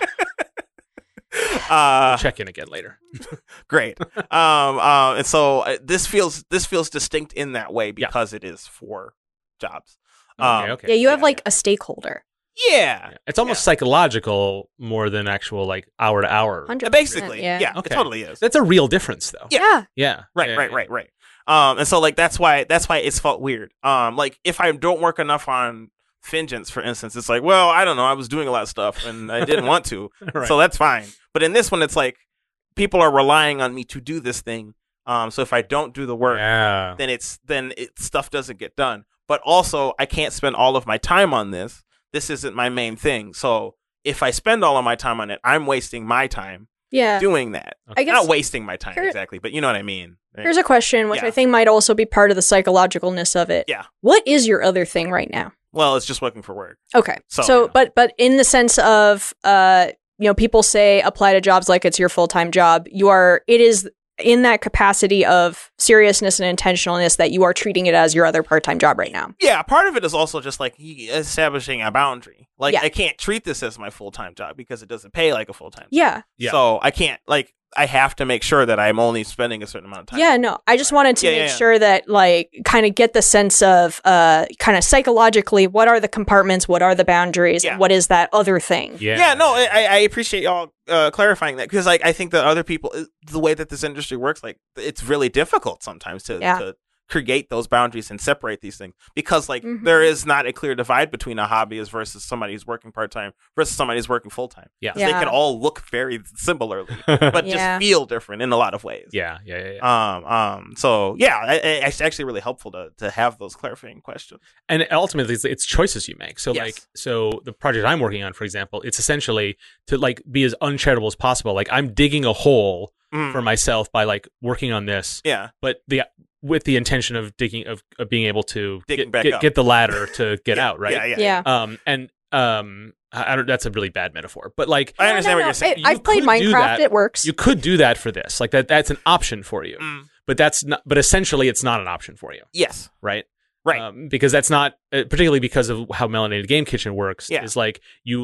We'll uh, check in again later. great. Um, uh, and so uh, this feels this feels distinct in that way Yeah. because it is for jobs. Okay, Um, okay. Yeah, you have Yeah, like a stakeholder. Yeah, Yeah. It's almost psychological more than actual like hour to hour. one hundred percent, basically, Yeah. yeah, Okay. it totally is. That's a real difference, though. Yeah. Yeah. Yeah. Right, Yeah, right, yeah. right, right. Um, and so like that's why that's why it's felt weird. Um, like if I don't work enough on Fingens, for instance, it's like, well, I don't know, I was doing a lot of stuff and I didn't want to, Right. so that's fine. But in this one, it's like people are relying on me to do this thing. Um, so if I don't do the work, Yeah. then it's then it, stuff doesn't get done. But also, I can't spend all of my time on this. This isn't my main thing. So if I spend all of my time on it, I'm wasting my time Yeah. doing that. I guess Not wasting my time here- exactly, but you know what I mean. right? here's a question, which Yeah. I think might also be part of the psychologicalness of it. Yeah. What is your other thing right now? Well, it's just looking for work. Okay. So- So, Yeah. but but in the sense of uh, you know, people say apply to jobs like it's your full-time job. You are it is in that capacity of seriousness and intentionalness that you are treating it as your other part-time job right now. Yeah, part of it is also just like establishing a boundary. Like Yeah. I can't treat this as my full time job because it doesn't pay like a full time. Yeah. Yeah. So I can't like I have to make sure that I'm only spending a certain amount of time. Yeah, no. I just wanted to Yeah, make yeah, yeah. sure that like kind of get the sense of uh kind of psychologically what are the compartments, what are the boundaries, Yeah. what is that other thing? Yeah. Yeah, no, I, I appreciate y'all uh, clarifying that because like I think that other people, the way that this industry works, like it's really difficult sometimes to, Yeah. to create those boundaries and separate these things because like Mhm. there is not a clear divide between a hobbyist versus somebody who's working part time versus somebody who's working full time. Yeah. They Yeah. can all look very similarly, but Yeah. just feel different in a lot of ways. yeah. Yeah. Yeah. yeah. Um. Um. So yeah, I, I, it's actually really helpful to to have those clarifying questions. And ultimately, it's, it's choices you make. So, Yes. like, so the project I'm working on, for example, it's essentially to like be as uncharitable as possible. Like, I'm digging a hole Mm. for myself by like working on this, Yeah. but the with the intention of digging of, of being able to Digging get, back get, up. get the ladder to get Yeah, out, right? Yeah. Yeah. Yeah. Um. And um. I I don't. That's a really bad metaphor, but like, I No, understand no, what no. you're saying. I- I've played could do Minecraft, that. it works. you could do that for this. Like that. That's an option for you. Mm. But that's not. But essentially, it's not an option for you, Yes. right? Right. Um, because that's not uh, particularly because of how Melanated Game Kitchen works. Yeah. Is like you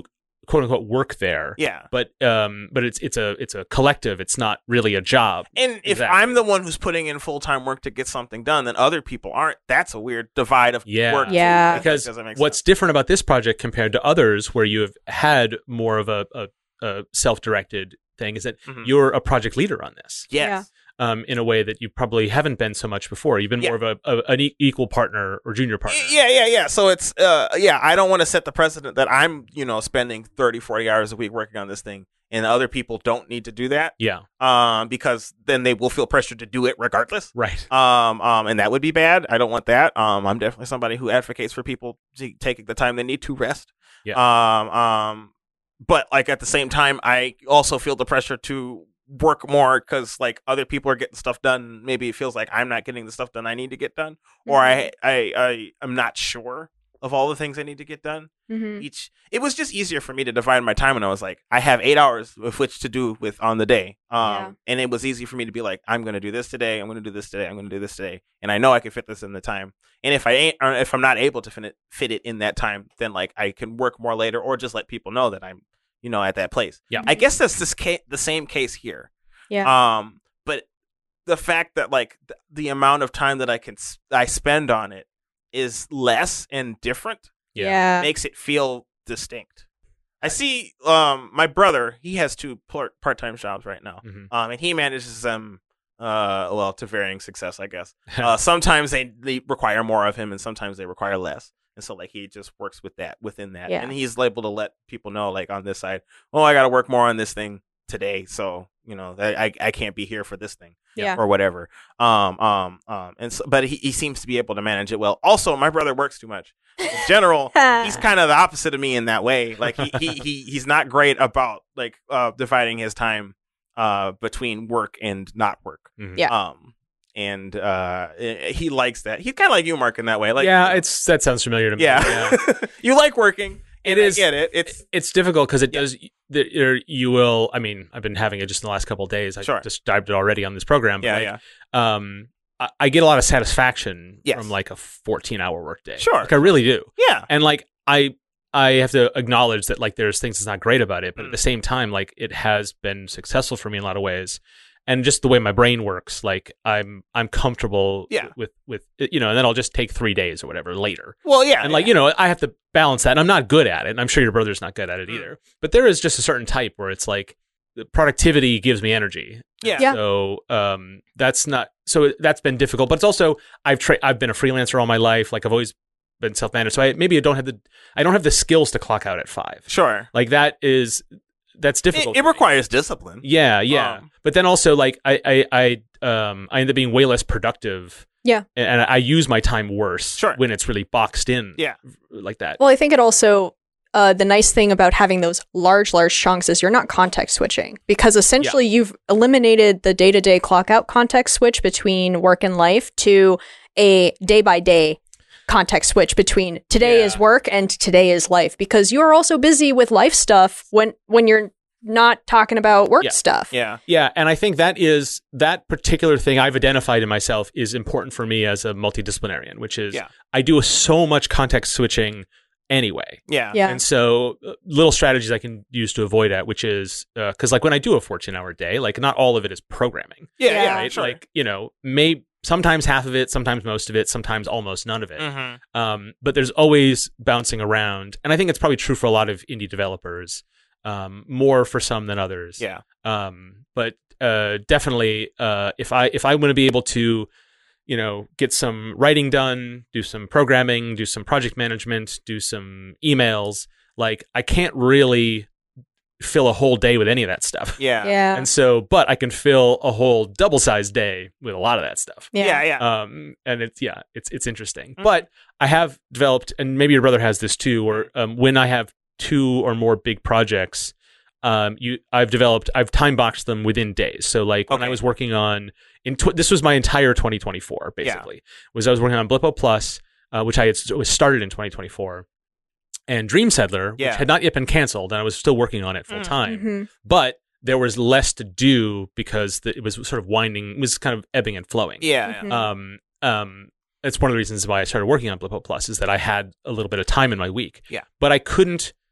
quote unquote work there. Yeah. But um, but it's it's a it's a collective. It's not really a job. And if Exactly. I'm the one who's putting in full time work to get something done, then other people aren't. That's a weird divide of Yeah. work. too. Yeah. That Because doesn't make what's sense. different about this project compared to others where you have had more of a, a, a self-directed thing is that Mhm. you're a project leader on this. Yes. Um, in a way that you probably haven't been so much before. You've been Yeah. more of a, a an e- equal partner or junior partner. Yeah, yeah, yeah. So it's, uh, yeah, I don't want to set the precedent that I'm, you know, spending thirty, forty hours a week working on this thing and other people don't need to do that. Yeah. Um, because then they will feel pressured to do it regardless. Right. Um, um, and that would be bad. I don't want that. Um, I'm definitely somebody who advocates for people to taking the time they need to rest. Yeah. Um, um, but like at the same time, I also feel the pressure to work more because like other people are getting stuff done. Maybe it feels like I'm not getting the stuff done I need to get done, or I, I, I, I'm not sure of all the things I need to get done. Mhm. Each, it was just easier for me to divide my time, and I was like, I have eight hours with which to do with on the day. Um, Yeah. and it was easy for me to be like, I'm going to do this today. I'm going to do this today. I'm going to do this today, and I know I can fit this in the time. And if I ain't, or if I'm not able to fit it, fit it in that time, then like I can work more later, or just let people know that I'm, you know, at that place. Yeah. I guess that's this ca- the same case here. Yeah. Um, but the fact that like th- the amount of time that I can s- I spend on it is less and different Yeah. yeah. makes it feel distinct. I see. Um, my brother, he has two part time jobs right now. Mhm. Um, and he manages them. Uh, well, to varying success, I guess. Uh, sometimes they they require more of him, and sometimes they require less. And so, like, he just works with that within that, Yeah. and he's able to let people know, like, on this side, oh, I got to work more on this thing today, so you know, I I can't be here for this thing. Yeah. Or whatever. Um, um, um, and so, but he, he seems to be able to manage it well. Also, my brother works too much. In general, he's kind of the opposite of me in that way. Like he, he, he he's not great about like uh dividing his time uh between work and not work. Mhm. Yeah. Um, and uh, he likes that. He's kind of like you, Mark, in that way. Like, yeah, it's that sounds familiar to me. yeah, you like working. It and I is- get it. It's It's difficult because it Yeah. does. There, you will. I mean, I've been having it just in the last couple of days. I Sure. described it already on this program. But yeah, like, yeah. Um, I, I get a lot of satisfaction Yes. from like a fourteen-hour workday. Sure. Like I really do. Yeah. And like I, I have to acknowledge that like there's things that's not great about it, but Mm. at the same time, like it has been successful for me in a lot of ways. And just the way my brain works, like I'm, I'm comfortable Yeah. with, with, you know, and then I'll just take three days or whatever later. Well, yeah. And like, yeah. you know, I have to balance that. And I'm not good at it. And I'm sure your brother's not good at it Mm. either. But there is just a certain type where it's like the productivity gives me energy. Yeah. Yeah. So um, that's not so that's been difficult. But it's also I've tra- I've been a freelancer all my life. Like I've always been self managed. So I maybe I don't have the I don't have the skills to clock out at five. Sure. Like that is that's It, difficult. it for me. requires discipline. Yeah, yeah. Um, but then also like I I I um I end up being way less productive. Yeah. And, and I use my time worse Sure. when it's really boxed in. Yeah. Like that. Well, I think it also, uh, the nice thing about having those large, large chunks is you're not context switching because essentially you've eliminated the day to day clock out context switch between work and life to a day by day context switch between today Yeah. is work and today is life because you are also busy with life stuff when, when you're not talking about work Yeah. stuff. Yeah. Yeah, and I think that is that particular thing I've identified in myself is important for me as a multidisciplinarian, which is Yeah. I do so much context switching anyway. Yeah. Yeah. And so uh, little strategies I can use to avoid that, which is because like when I do a fourteen-hour day, like not all of it is programming, Yeah. Yeah. Yeah. right? Sure. Like, you know, may sometimes half of it, sometimes most of it, sometimes almost none of it. Mhm. Um, but there's always bouncing around. And I think it's probably true for a lot of indie developers, um, more for some than others. Yeah. Um, but uh, definitely, uh, if I if I want to be able to, you know, get some writing done, do some programming, do some project management, do some emails, like I can't really fill a whole day with any of that stuff. Yeah. Yeah. And so, but I can fill a whole double-sized day with a lot of that stuff. Yeah. Yeah. Um, and it's yeah, it's it's interesting. Mhm. But I have developed, and maybe your brother has this too, where um, when I have two or more big projects, um, you I've developed I've time boxed them within days. So like when I Okay. was working on in tw- this was my entire twenty twenty-four basically was I was working on Blippo Plus, uh, which I had s- was started in twenty twenty-four, and Dream Settler, Yeah. which had not yet been canceled, and I was still working on it full Mm. time, Mhm. but there was less to do because the, it was sort of winding, it was kind of ebbing and flowing. Yeah. Yeah. Mhm. Um, um, it's one of the reasons why I started working on Blippo Plus is that I had a little bit of time in my week. Yeah. But I couldn't,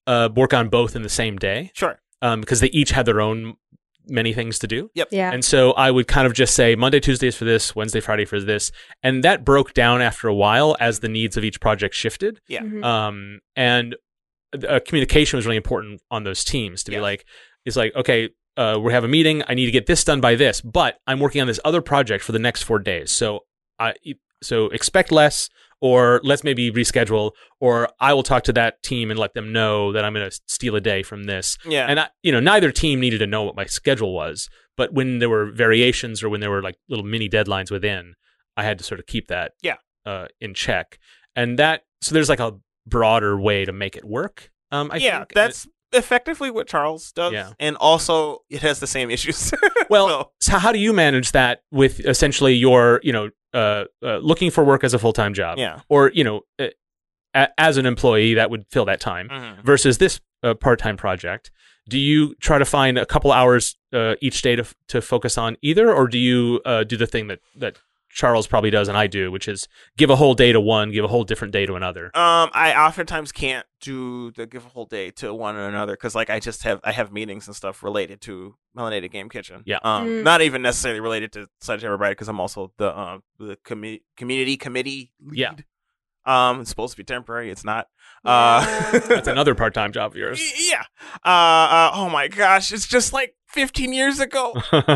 uh, work on both in the same day Sure. um, because they each had their own many things to do. Yep. Yeah. And so I would kind of just say Monday, Tuesday is for this, Wednesday, Friday for this. And that broke down after a while as the needs of each project shifted. Yeah. Mhm. Um, and uh, communication was really important on those teams to be Yeah. like, it's like, okay, uh, we have a meeting. I need to get this done by this, but I'm working on this other project for the next four days. So I, so expect less, or let's maybe reschedule, or I will talk to that team and let them know that I'm going to steal a day from this. Yeah. And I, you know, neither team needed to know what my schedule was, but when there were variations or when there were like little mini deadlines within, I had to sort of keep that Yeah. uh, in check. And that, so there's like a broader way to make it work. Um, I yeah, think. that's effectively what Charles does. Yeah. And also, it has the same issues. Well, So- so how do you manage that with essentially your, you know, uh, uh, looking for work as a full-time job, yeah. or, you know, uh, a- as an employee that would fill that time Mhm. versus this uh, part-time project? Do you try to find a couple hours uh, each day to f- to focus on either, or do you uh, do the thing that that Charles probably does and I do, which is give a whole day to one, give a whole different day to another? Um, I oftentimes can't do the give a whole day to one and another because, like, I just have I have meetings and stuff related to Melanated Game Kitchen. Yeah. Um, Mm. not even necessarily related to Such Everybody because I'm also the uh, the commu- community committee lead. Yeah. Um, it's supposed to be temporary. It's not. Uh, Yeah. That's another part-time job of yours. yeah. Uh, uh. Oh my gosh! It's just like fifteen years ago.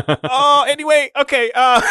Oh, anyway, okay. Uh,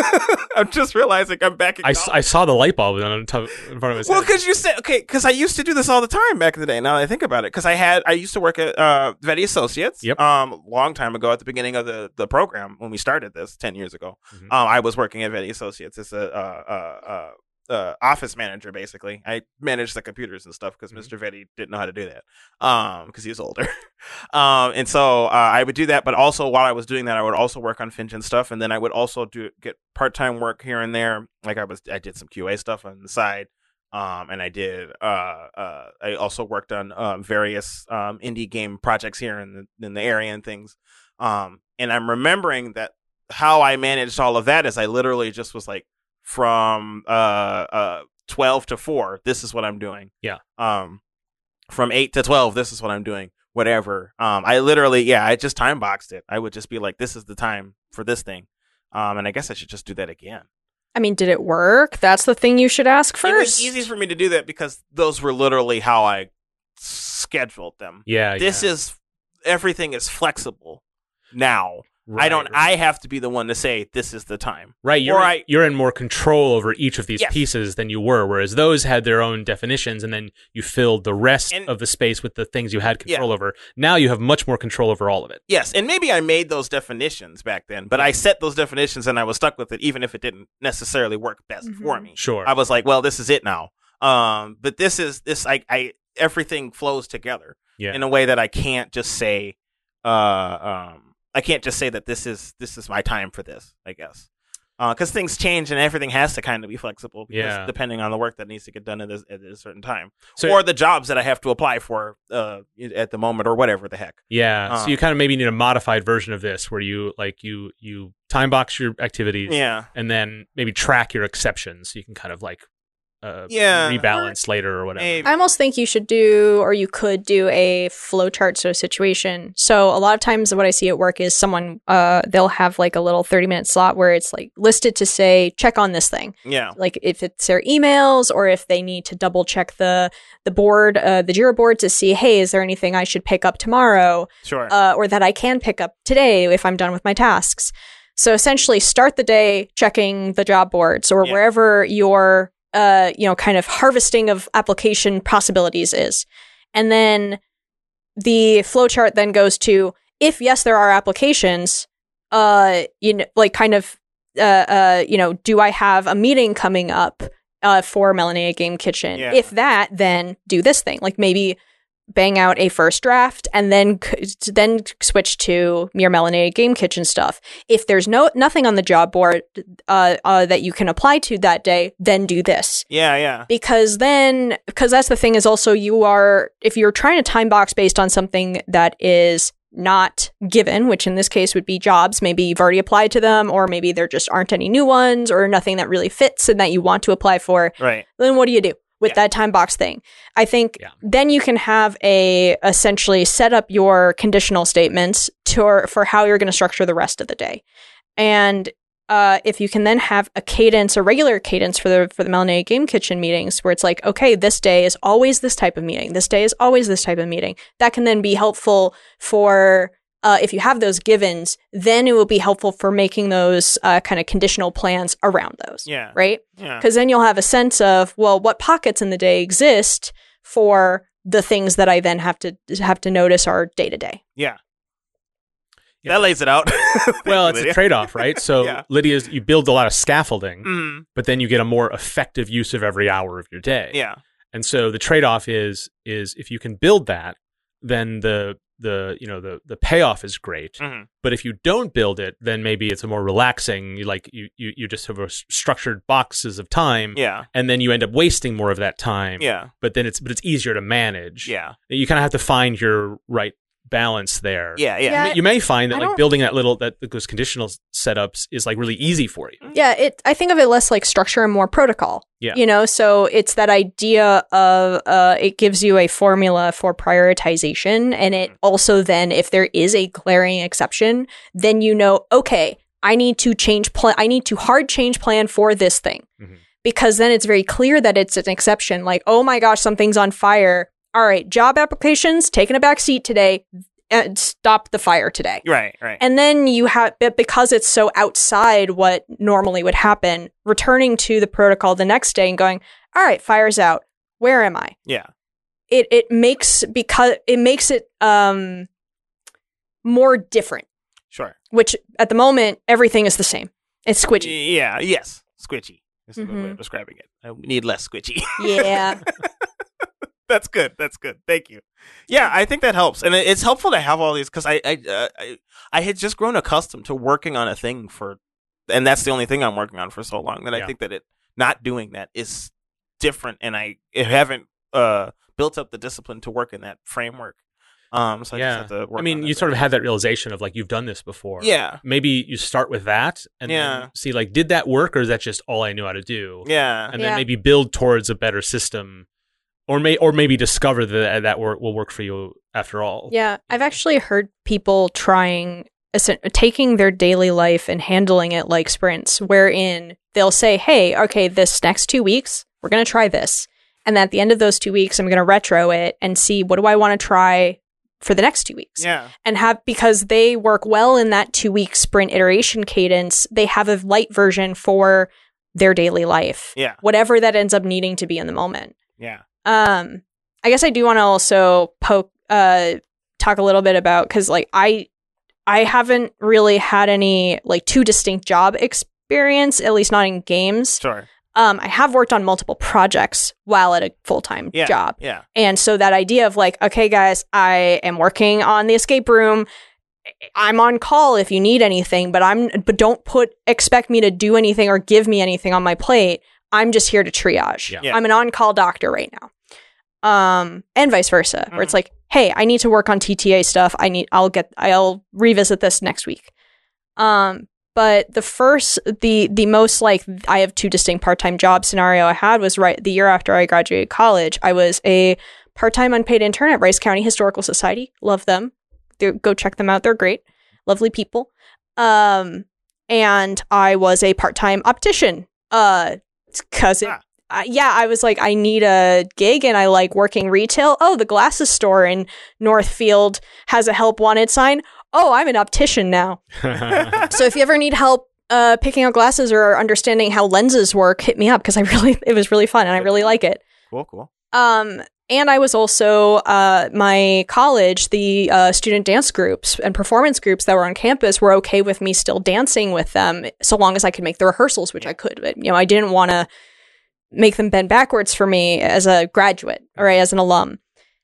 I'm just realizing I'm back. In I, s- I saw the light bulb on top in front of his Well, head. because you said okay, because I used to do this all the time back in the day. Now that I think about it, because I had I used to work at uh, Vetty Associates. Yep. Um, long time ago at the beginning of the, the program when we started this ten years ago. Mhm. Um, I was working at Vetty Associates as a uh, uh, uh, uh, office manager. Basically, I managed the computers and stuff because Mhm. Mister Vetty didn't know how to do that. Um, because he was older. um, and so uh, I would do that, but also while I was doing that, I would also work on Finch and stuff, and then I would also do get part time work here and there. Like I was, I did some Q A stuff on the side. Um, and I did. Uh, uh, I also worked on um, various um, indie game projects here in the in the area and things. Um, and I'm remembering that how I managed all of that is I literally just was like from uh, uh, twelve to four. This is what I'm doing. Yeah. Um, from eight to twelve. This is what I'm doing. Whatever. Um, I literally, yeah, I just time boxed it. I would just be like, this is the time for this thing. Um, and I guess I should just do that again. I mean, did it work? That's the thing you should ask first. It was easy for me to do that because those were literally how I scheduled them. yeah, This yeah. is everything is flexible now. Right, I don't. right. I have to be the one to say this is the time. Right, you're Or I- you're in more control over each of these Yes. pieces than you were, whereas those had their own definitions, and then you filled the rest And- of the space with the things you had control over. Now you have much more control over all of it. Yes, and maybe I made those definitions back then, but I set those definitions and I was stuck with it, even if it didn't necessarily work best Mhm. for me. Sure. I was like, well, this is it now. Um, but this is this. I, I everything flows together Yeah. in a way that I can't just say. Uh, um, I can't just say that this is this is my time for this. I guess because things change and everything has to kind of be flexible. Because Yeah. depending on the work that needs to get done at, this, at a certain time, So- or the jobs that I have to apply for uh, at the moment, or whatever the heck. Yeah. Uh. so you kind of maybe need a modified version of this where you like you you time box your activities Yeah. and then maybe track your exceptions so you can kind of like uh, Yeah. rebalance later or whatever. Maybe. I almost think you should do, or you could do a flowchart sort of situation. So a lot of times what I see at work is someone, uh, they'll have like a little thirty minute slot where it's like listed to say, check on this thing. Yeah. Like if it's their emails or if they need to double check the, the board, uh, the Jira board to see, hey, is there anything I should pick up tomorrow? Sure. uh, or that I can pick up today if I'm done with my tasks. So essentially start the day checking the job boards or Yeah. wherever your, uh, you know, kind of harvesting of application possibilities is. And then the flowchart then goes to, if yes, there are applications, uh, you know, like kind of, uh, uh, you know, do I have a meeting coming up uh, for Melanated Game Kitchen? Yeah. If that, then do this thing. Like maybe bang out a first draft and then c- then switch to your Melanated Game Kitchen stuff. If there's no nothing on the job board uh, uh, that you can apply to that day, then do this. yeah. Yeah. Because then, because that's the thing is also you are, if you're trying to time box based on something that is not given, which in this case would be jobs, maybe you've already applied to them, or maybe there just aren't any new ones or nothing that really fits and that you want to apply for, Right. then what do you do? with Yeah. that time box thing. I think Yeah. then you can have a essentially set up your conditional statements to for how you're going to structure the rest of the day. And uh, if you can then have a cadence, a regular cadence for the for the Melanated Game Kitchen meetings, where it's like, okay, this day is always this type of meeting. This day is always this type of meeting. That can then be helpful for uh, if you have those givens. Then it will be helpful for making those uh, kind of conditional plans around those. Yeah. Right. Yeah. Because then you'll have a sense of, well, what pockets in the day exist for the things that I then have to have to notice are day to day. Yeah. Yeah. That lays it out. Well, it's a trade-off, right? So Yeah. Lydia's, you build a lot of scaffolding, Mm, but then you get a more effective use of every hour of your day. yeah. And so the trade-off is is if you can build that, then the the you know the the payoff is great. hmm But if you don't build it, then maybe it's a more relaxing. You like you you you just have a s- structured boxes of time, Yeah. and then you end up wasting more of that time. Yeah. But then it's but it's easier to manage. Yeah. You kind of have to find your right balance there. Yeah. Yeah. Yeah. You may find that I like don't- building that little that those conditional s- setups is like really easy for you. Yeah, it. I think of it less like structure and more protocol. Yeah. You know, so it's that idea of uh, it gives you a formula for prioritization, and it also then, if there is a glaring exception, then you know, okay, I need to change plan. I need to hard change plan for this thing, Mhm. because then it's very clear that it's an exception. Like, oh my gosh, something's on fire. All right, job applications taking a back seat today. And stop the fire today. Right. Right. And then you have, but because it's so outside what normally would happen, returning to the protocol the next day and going, all right, fire's out. Where am I? yeah. It it makes because it makes it um more different. Sure. Which at the moment everything is the same. It's squidgy. Yeah. Yes. Squidgy. That's a good way Mhm. of describing it. I need less squidgy. Yeah. That's good. That's good. Thank you. Yeah, I think that helps, and it- it's helpful to have all these because I I, uh, I I had just grown accustomed to working on a thing for, and that's the only thing I'm working on for so long that I Yeah. think that it not doing that is different, and I haven't uh, built up the discipline to work in that framework. Um, so I Yeah. just have to work I mean, on you that sort of bit. had that realization of like you've done this before. Yeah. Maybe you start with that and Yeah. then see like did that work or is that just all I knew how to do? Yeah. And Yeah. then maybe build towards a better system, or may or maybe discover that that work will work for you after all. Yeah. I've actually heard people trying essen- taking their daily life and handling it like sprints, wherein they'll say, hey, okay, this next two weeks, we're going to try this. And at the end of those two weeks, I'm going to retro it and see what do I want to try for the next two weeks. Yeah. And have, because they work well in that two week sprint iteration cadence, they have a light version for their daily life. Yeah. Whatever that ends up needing to be in the moment. Yeah. Um, I guess I do want to also poke, uh, talk a little bit about, cause like I, I haven't really had any like two distinct job experience, at least not in games. Sure. Um, I have worked on multiple projects while at a full-time Yeah. job. Yeah. And so that idea of like, okay, guys, I am working on the escape room. I'm on call if you need anything, but I'm, but don't put, expect me to do anything or give me anything on my plate. I'm just here to triage. Yeah. Yeah. I'm an on-call doctor right now. Um, and vice versa, where it's Mhm. like, hey, I need to work on T T A stuff. I need, I'll get, I'll revisit this next week. Um, but the first, the the most like I have two distinct part-time job scenario I had was right the year after I graduated college. I was a part-time unpaid intern at Rice County Historical Society. Love them. They're, go check them out. They're great. Lovely people. Um, and I was a part-time optician. Uh, cause it, Ah. uh, yeah, I was like, I need a gig and I like working retail. Oh, the glasses store in Northfield has a help wanted sign. Oh, I'm an optician now. So if you ever need help uh, picking out glasses or understanding how lenses work, hit me up because I really, it was really fun and I really like it. Cool. Cool. Um, and I was also, uh, my college, the uh, student dance groups and performance groups that were on campus were okay with me still dancing with them so long as I could make the rehearsals, which I could. But, you know, I didn't want to make them bend backwards for me as a graduate or as an alum.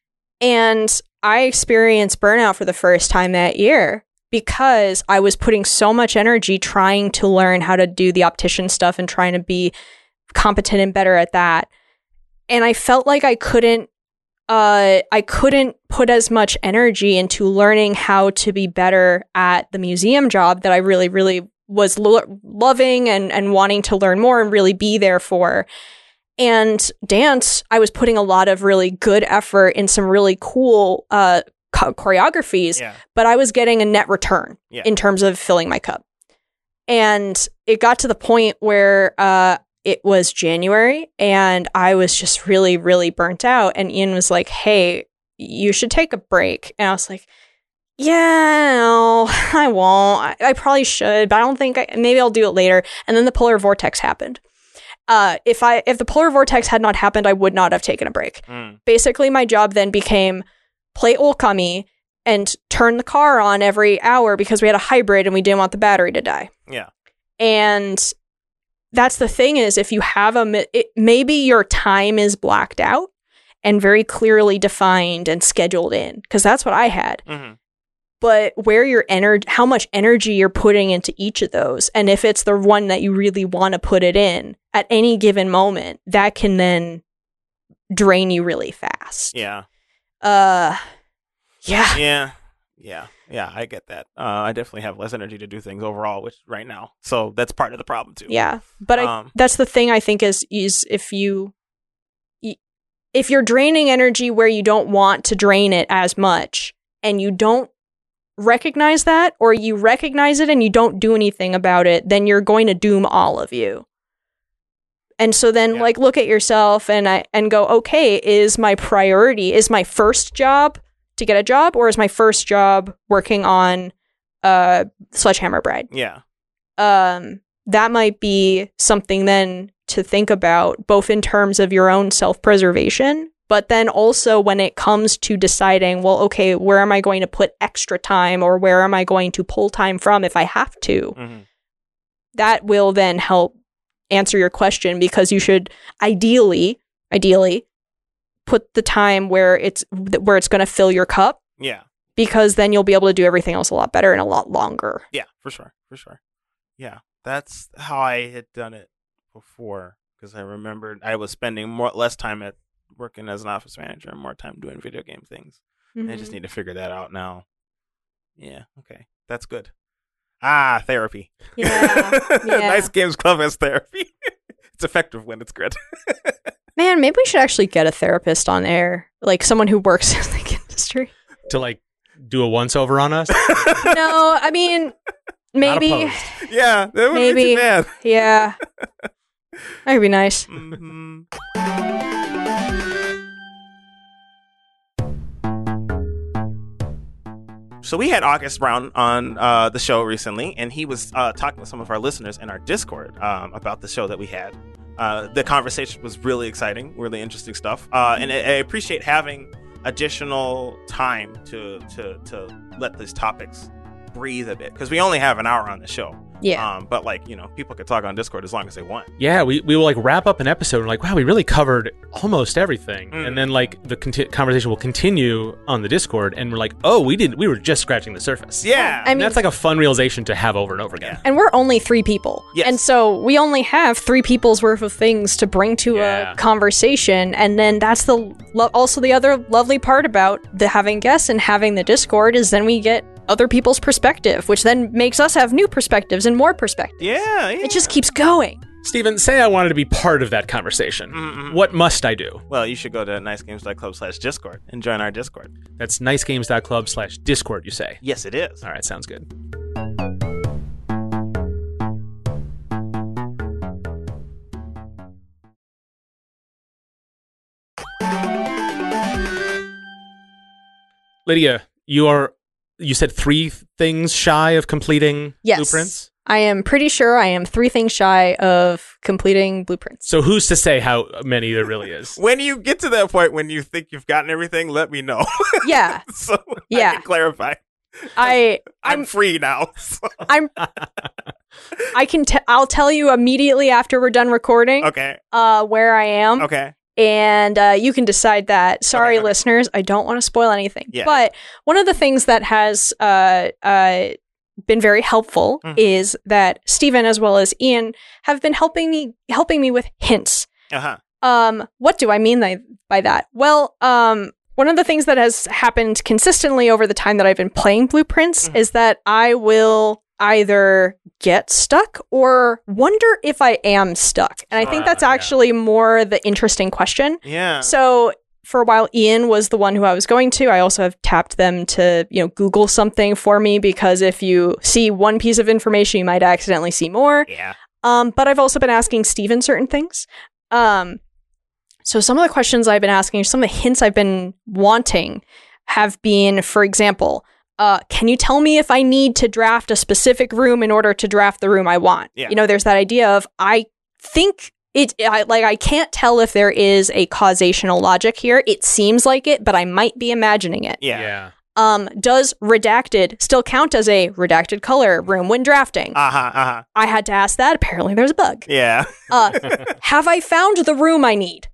And I experienced burnout for the first time that year because I was putting so much energy trying to learn how to do the optician stuff and trying to be competent and better at that. And I felt like I couldn't uh, I couldn't put as much energy into learning how to be better at the museum job that I really, really was lo- loving and, and wanting to learn more and really be there for. And dance, I was putting a lot of really good effort in some really cool uh, cho- choreographies, Yeah. but I was getting a net return Yeah. in terms of filling my cup. And it got to the point where uh, it was January and I was just really, really burnt out. And Ian was like, hey, you should take a break. And I was like, yeah, no, I won't. I, I probably should, but I don't think I, maybe I'll do it later. And then the polar vortex happened. Uh, if I if the polar vortex had not happened, I would not have taken a break. Mm. Basically, my job then became play Okami and turn the car on every hour because we had a hybrid and we didn't want the battery to die. Yeah. And that's the thing is, if you have a mi- it, maybe your time is blacked out and very clearly defined and scheduled in, because that's what I had. Mm-hmm. But where your energy, how much energy you're putting into each of those, and if it's the one that you really want to put it in at any given moment, that can then drain you really fast. Yeah. Uh, yeah. Yeah. Yeah. Yeah. I get that. Uh, I definitely have less energy to do things overall, which right now. So that's part of the problem too. Yeah. But I, Um, that's the thing I think is, is if you, y- if you're draining energy where you don't want to drain it as much and you don't recognize that, or you recognize it and you don't do anything about it, then you're going to doom all of you. And so then Yeah. like look at yourself and I and go, okay, is my priority, is my first job to get a job, or is my first job working on uh Sledgehammer Bride? Yeah. Um that might be something then to think about, both in terms of your own self-preservation, but then also when it comes to deciding, well, okay, where am I going to put extra time, or where am I going to pull time from if I have to? Mm-hmm. That will then help answer your question, because you should ideally, ideally put the time where it's where it's going to fill your cup, Yeah. because then you'll be able to do everything else a lot better and a lot longer. Yeah. For sure. For sure. Yeah. That's how I had done it before, because I remembered I was spending more less time at working as an office manager and more time doing video game things. I just Mhm. need to figure that out now. Yeah. Okay. That's good. Ah, therapy. Yeah, yeah. Nice Games Club as therapy. It's effective when it's good. Man, maybe we should actually get a therapist on air, like someone who works in the industry. To like do a once over on us. No, I mean, maybe, opposed. Yeah, that would Maybe. be too bad. yeah, that would be nice. hmm So we had August Brown on uh, the show recently, and he was uh, talking with some of our listeners in our Discord um, about the show that we had. Uh, the conversation was really exciting, really interesting stuff, uh, and I, I appreciate having additional time to to to let these topics breathe a bit, because we only have an hour on the show. Yeah. Um, but like, you know, people could talk on Discord as long as they want. Yeah, we, we will like wrap up an episode and like, wow, we really covered almost everything. Mm. And then like the conti- conversation will continue on the Discord, and we're like, oh, we didn't, we were just scratching the surface. Yeah. I And mean, that's like a fun realization to have over and over again. and we're only three people. Yes. And so we only have three people's worth of things to bring to Yeah. a conversation. And then that's the lo- also the other lovely part about the having guests and having the Discord is then we get other people's perspective, which then makes us have new perspectives and more perspectives. yeah, yeah. It just keeps going. Steven, say I wanted to be part of that conversation. Mm-mm. What must I do? Well, you should go to nicegames.club slash Discord and join our Discord. That's nicegames.club slash Discord, you say. Yes, it is. All right, sounds good. Lydia, you are, you said three things shy of completing Yes. blueprints? I am pretty sure I am three things shy of completing blueprints. So who's to say how many there really is? When you get to that point when you think you've gotten everything, let me know. Yeah. so I Yeah. can clarify. I I'm, I'm free now. so- I'm I can t- I'll tell you immediately after we're done recording Okay. uh where I am. Okay. And uh, you can decide that. Sorry, Okay, okay. listeners, I don't want to spoil anything. Yeah. But one of the things that has uh, uh, been very helpful Mhm. is that Stephen as well as Ian have been helping me helping me with hints. Uh huh. Um, what do I mean by, by that? Well, um, one of the things that has happened consistently over the time that I've been playing Blueprints Mhm. is that I will either get stuck or wonder if I am stuck. And I think Ah, that's yeah. actually more the interesting question. Yeah. So for a while, Ian was the one who I was going to. I also have tapped them to, you know, Google something for me, because if you see one piece of information, you might accidentally see more. Yeah. Um, but I've also been asking Steven certain things. Um, so some of the questions I've been asking, some of the hints I've been wanting have been, for example, uh, can you tell me if I need to draft a specific room in order to draft the room I want? Yeah. You know, there's that idea of, I think it, I, like, I can't tell if there is a causational logic here. It seems like it, but I might be imagining it. Yeah. Yeah. Um, does redacted still count as a redacted color room when drafting? Uh huh. Uh huh. I had to ask that. Apparently there's a bug. Yeah. Uh, have I found the room I need?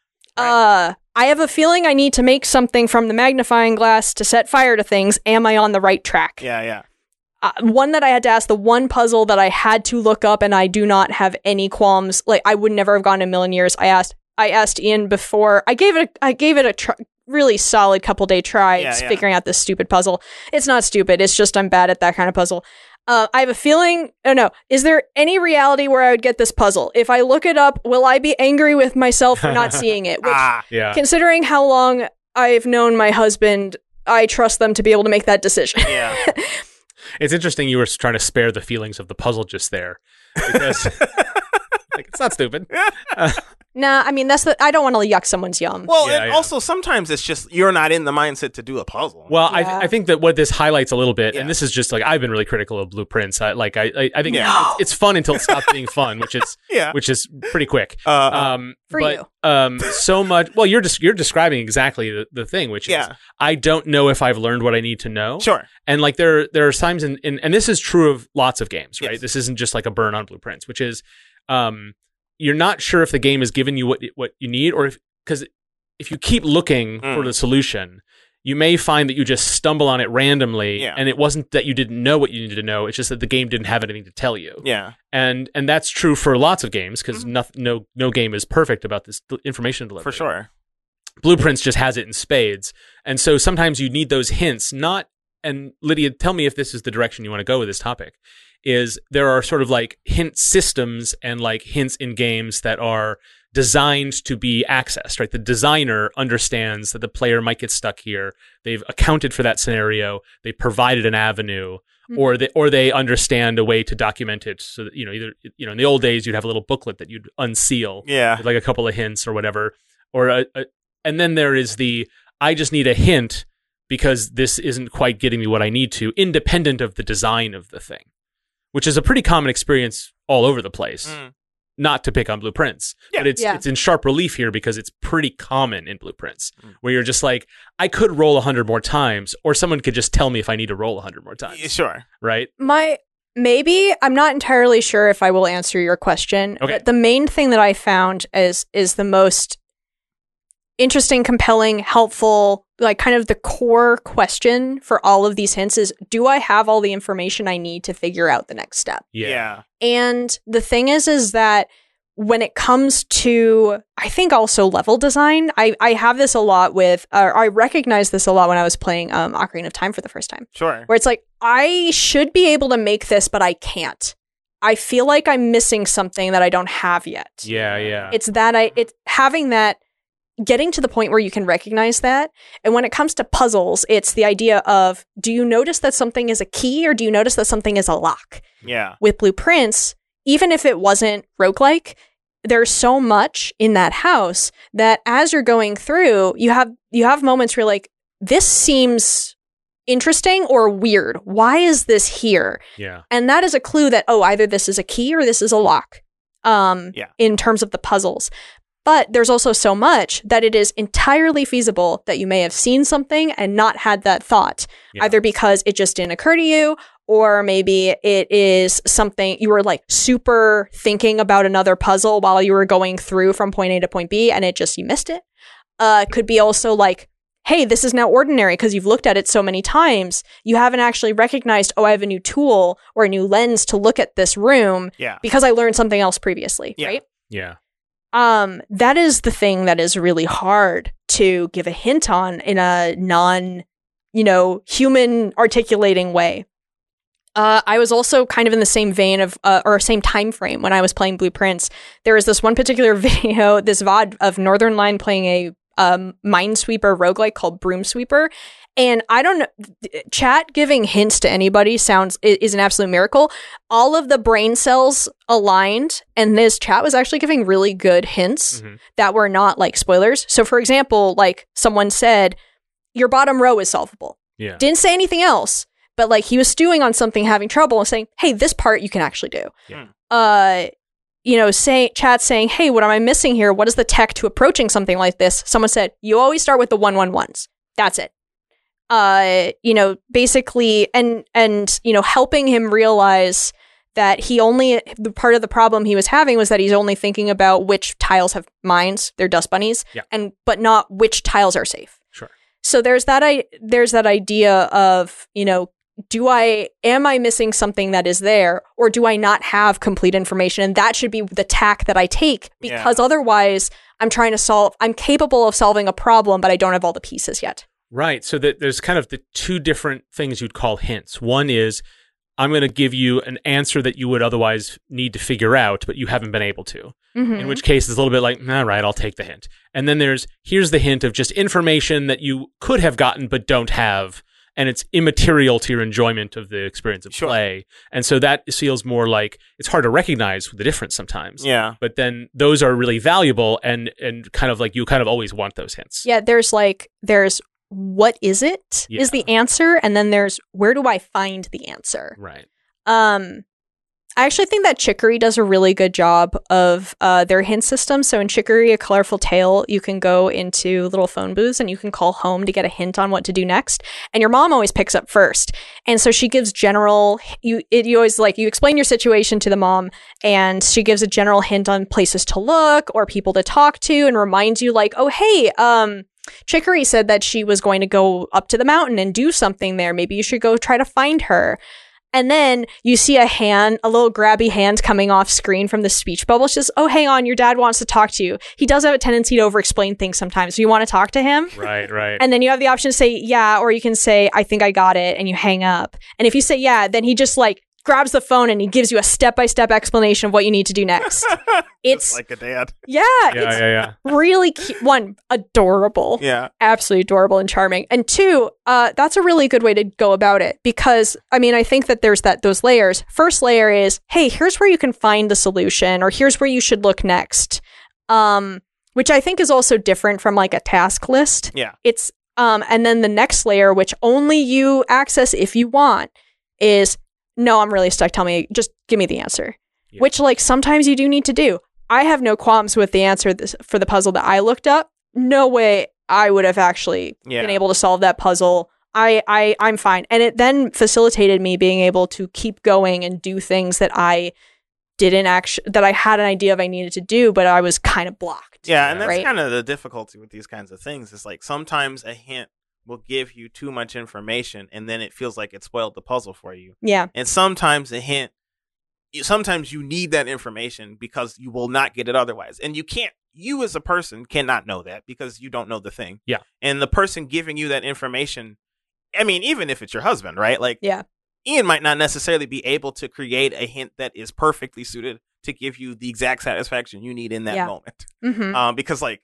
Uh, I have a feeling I need to make something from the magnifying glass to set fire to things. Am I on the right track? Yeah. Yeah. Uh, one that I had to ask, the one puzzle that I had to look up, and I do not have any qualms. Like, I would never have gone in a million years. I asked, I asked Ian before. I gave it, a, I gave it a tr- really solid couple day try Yeah, yeah. figuring out this stupid puzzle. It's not stupid. It's just I'm bad at that kind of puzzle. Uh, I have a feeling. Oh no! Is there any reality where I would get this puzzle? If I look it up, will I be angry with myself for not seeing it? Which, Ah. Yeah. considering how long I've known my husband, I trust them to be able to make that decision. Yeah. It's interesting you were trying to spare the feelings of the puzzle just there, because like, it's not stupid. Uh, Nah, I mean that's the. I don't want to yuck someone's yum. Well, Yeah, and yeah. also sometimes it's just you're not in the mindset to do a puzzle. well, Yeah. I, I think that what this highlights a little bit, Yeah. and this is just like I've been really critical of blueprints. I, like I, I, I think Yeah. it's, it's fun until it stops being fun, which is yeah. which is pretty quick. Uh, uh, Um, For but, you. um, so much. Well, you're just you're describing exactly the, the thing, which is yeah. I don't know if I've learned what I need to know. Sure. And like there there are times in, in and this is true of lots of games, right? Yes. This isn't just like a burn on blueprints, which is um you're not sure if the game is giving you what what you need, or if because if you keep looking Mm. for the solution, you may find that you just stumble on it randomly, Yeah. and it wasn't that you didn't know what you needed to know, it's just that the game didn't have anything to tell you. Yeah. And and that's true for lots of games, because Mhm. no, no no game is perfect about this d- information delivery. For sure. Blueprints just has it in spades. And so sometimes you need those hints, not, and Lydia, tell me if this is the direction you want to go with this topic, is there are sort of like hint systems and like hints in games that are designed to be accessed, right? The designer understands that the player might get stuck here. They've accounted for that scenario. They provided an avenue. Mhm. Or they or they understand a way to document it, so that, you know, either, you know, in the old days you'd have a little booklet that you'd unseal Yeah. with like a couple of hints or whatever, or a, a, and then there is the I just need a hint because this isn't quite getting me what I need to, independent of the design of the thing, which is a pretty common experience all over the place. Mm. Not to pick on blueprints, Yeah. but it's Yeah. it's in sharp relief here because it's pretty common in blueprints, Mm. where you're just like, I could roll a hundred more times, or someone could just tell me if I need to roll a hundred more Yeah, times, Sure. right? My maybe I'm not entirely sure if I will answer your question. Okay. But the main thing that I found is is the most interesting, compelling, helpful, like kind of the core question for all of these hints is, do I have all the information I need to figure out the next step? Yeah, Yeah. And the thing is, is that when it comes to, I think also level design, I, I have this a lot with, or I recognize this a lot when I was playing um, Ocarina of Time for the first time, Sure. where it's like, I should be able to make this, but I can't. I feel like I'm missing something that I don't have yet. yeah, yeah. It's that I, it's having that, getting to the point where you can recognize that. And when it comes to puzzles, it's the idea of, do you notice that something is a key, or do you notice that something is a lock? Yeah. With blueprints, even if it wasn't roguelike, there's so much in that house that as you're going through, you have you have moments where you're like, this seems interesting or weird. Why is this here? yeah. And that is a clue that, oh, either this is a key or this is a lock. Um, Yeah. in terms of the puzzles. But there's also so much that it is entirely feasible that you may have seen something and not had that thought, Yeah. either because it just didn't occur to you, or maybe it is something you were like super thinking about another puzzle while you were going through from point A to point B and it just, you missed it. Uh, could be also like, hey, this is now ordinary because you've looked at it so many times. You haven't actually recognized, oh, I have a new tool or a new lens to look at this room Yeah. because I learned something else previously, Yeah. right? Yeah. Um, that is the thing that is really hard to give a hint on in a non, you know, human articulating way. Uh, I was also kind of in the same vein of, uh, or same time frame when I was playing Blueprints. There was this one particular video, this V O D of Northern Line playing a um, Minesweeper roguelike called Broomsweeper. And I don't know, chat giving hints to anybody sounds is an absolute miracle. All of the brain cells aligned, and this chat was actually giving really good hints mm-hmm. that were not like spoilers. So, for example, like someone said, your bottom row is solvable. Yeah. Didn't say anything else. But like he was stewing on something, having trouble, and saying, "Hey, this part you can actually do." Yeah. Uh, you know, say chat saying, "Hey, what am I missing here? What is the tech to approaching something like this?" Someone said, "You always start with the one one ones. That's it." Uh, you know, basically, and and you know, helping him realize that he only the part of the problem he was having was that he's only thinking about which tiles have mines, they're dust bunnies, yeah. and but not which tiles are safe. Sure. So there's that. I there's that idea of you know. Do I, am I missing something that is there, or do I not have complete information? And that should be the tack that I take, because yeah. otherwise I'm trying to solve, I'm capable of solving a problem, but I don't have all the pieces yet. Right. So that there's kind of the two different things you'd call hints. One is, I'm going to give you an answer that you would otherwise need to figure out, but you haven't been able to. Mm-hmm. In which case, it's a little bit like, all right, I'll take the hint. And then there's, here's the hint of just information that you could have gotten, but don't have. And it's immaterial to your enjoyment of the experience of sure. play. And so that feels more like it's hard to recognize the difference sometimes. Yeah. But then those are really valuable and and kind of like you kind of always want those hints. Yeah, there's like, there's what is it yeah. is the answer. And then there's where do I find the answer? Right. Um, I actually think that Chicory does a really good job of uh, their hint system. So in Chicory, A Colorful Tale, you can go into little phone booths and you can call home to get a hint on what to do next. And your mom always picks up first. And so she gives general, you it, you always like, you explain your situation to the mom and she gives a general hint on places to look or people to talk to and reminds you like, oh, hey, um, Chicory said that she was going to go up to the mountain and do something there. Maybe you should go try to find her. And then you see a hand, a little grabby hand coming off screen from the speech bubble. It's just, oh, hang on, your dad wants to talk to you. He does have a tendency to over-explain things sometimes. So you want to talk to him? Right, right. And then you have the option to say, yeah, or you can say, I think I got it, and you hang up. And if you say, yeah, then he just like grabs the phone and he gives you a step-by-step explanation of what you need to do next. It's just like a dad. Yeah, yeah, it's yeah, yeah. really cute. One, adorable. Yeah. Absolutely adorable and charming. And two, uh, that's a really good way to go about it because, I mean, I think that there's that those layers. First layer is, hey, here's where you can find the solution or here's where you should look next. Um, which I think is also different from like a task list. Yeah. It's, um, and then the next layer, which only you access if you want, is, no, I'm really stuck. Tell me, just give me the answer. Yeah. Which, like, sometimes you do need to do. I have no qualms with the answer this, for the puzzle that I looked up. No way I would have actually yeah. been able to solve that puzzle. I, I, I'm fine. And it then facilitated me being able to keep going and do things that I didn't actually, that I had an idea of I needed to do, but I was kind of blocked. Yeah, and that's right? kind of the difficulty with these kinds of things. Is like sometimes a hint will give you too much information and then it feels like it spoiled the puzzle for you. Yeah. And sometimes a hint, sometimes you need that information because you will not get it otherwise. And you can't, you as a person cannot know that because you don't know the thing. Yeah. And the person giving you that information, I mean, even if it's your husband, right? Like, yeah. Ian might not necessarily be able to create a hint that is perfectly suited to give you the exact satisfaction you need in that yeah. moment. Mm-hmm. Um, because like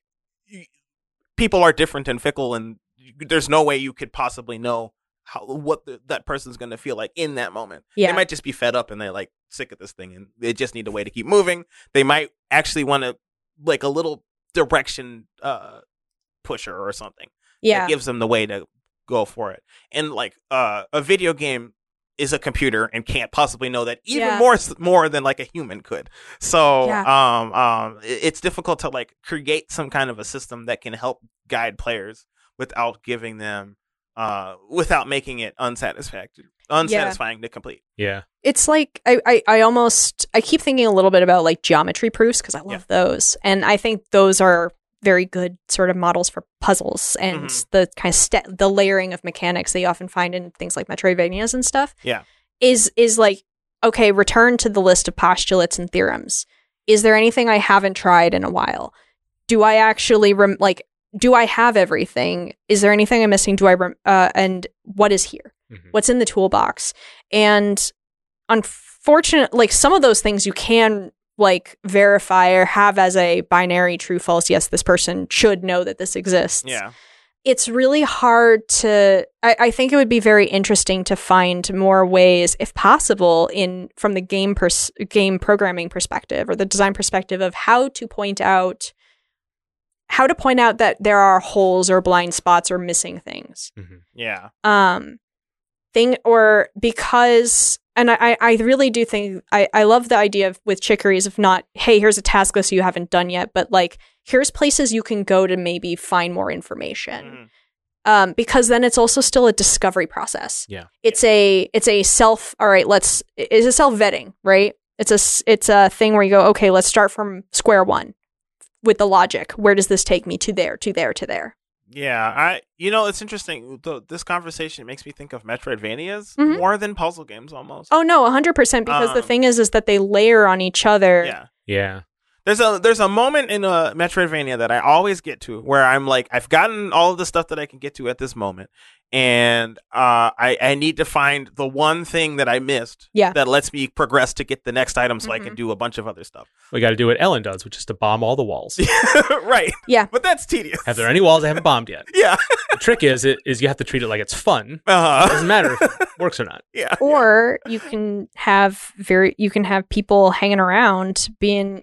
people are different and fickle and there's no way you could possibly know how what the, that person's going to feel like in that moment. Yeah. They might just be fed up and they're like sick of this thing and they just need a way to keep moving. They might actually want to like a little direction uh, pusher or something. Yeah. That gives them the way to go for it. And like uh, a video game is a computer and can't possibly know that even yeah. more more than like a human could. So yeah. um um it's difficult to like create some kind of a system that can help guide players without giving them uh without making it unsatisfactory unsatisfying yeah. to complete. Yeah. It's like I, I I almost I keep thinking a little bit about like geometry proofs because I love yeah. those. And I think those are very good sort of models for puzzles and mm-hmm. the kind of st- the layering of mechanics that you often find in things like Metroidvanias and stuff. Yeah. Is is like, okay, return to the list of postulates and theorems. Is there anything I haven't tried in a while? Do I actually rem- like do I have everything? Is there anything I'm missing? Do I rem- uh and what is here? Mm-hmm. What's in the toolbox? And unfortunate, like some of those things you can like verify or have as a binary true false. Yes, this person should know that this exists. Yeah. It's really hard to, I, I think it would be very interesting to find more ways, if possible, in from the game pers- game programming perspective or the design perspective of how to point out how to point out that there are holes or blind spots or missing things. Mm-hmm. Yeah. Um, thing or because, and I, I really do think I, I love the idea of with Chicories of not, hey, here's a task list you haven't done yet, but like, here's places you can go to maybe find more information. Mm-hmm. Um, because then it's also still a discovery process. Yeah. It's a it's a self, all right, let's, it's a self-vetting, right? It's a, it's a thing where you go, okay, let's start from square one with the logic. Where does this take me to there, to there, to there? Yeah, I you know it's interesting. The, this conversation makes me think of Metroidvanias Mhm. more than puzzle games almost. Oh no, one hundred percent because the Um, thing is is that they layer on each other. Yeah. Yeah. There's a there's a moment in a Metroidvania that I always get to where I'm like, I've gotten all of the stuff that I can get to at this moment, and uh, I I need to find the one thing that I missed Yeah. that lets me progress to get the next item so I Mhm. can do a bunch of other stuff. We got to do what Ellen does, which is to bomb all the walls. Right. Yeah. But that's tedious. Have there any walls I haven't bombed yet? Yeah. The trick is, it is you have to treat it like it's fun. It Uh-huh. doesn't matter if it works or not. Yeah. Or you can have very you can have people hanging around being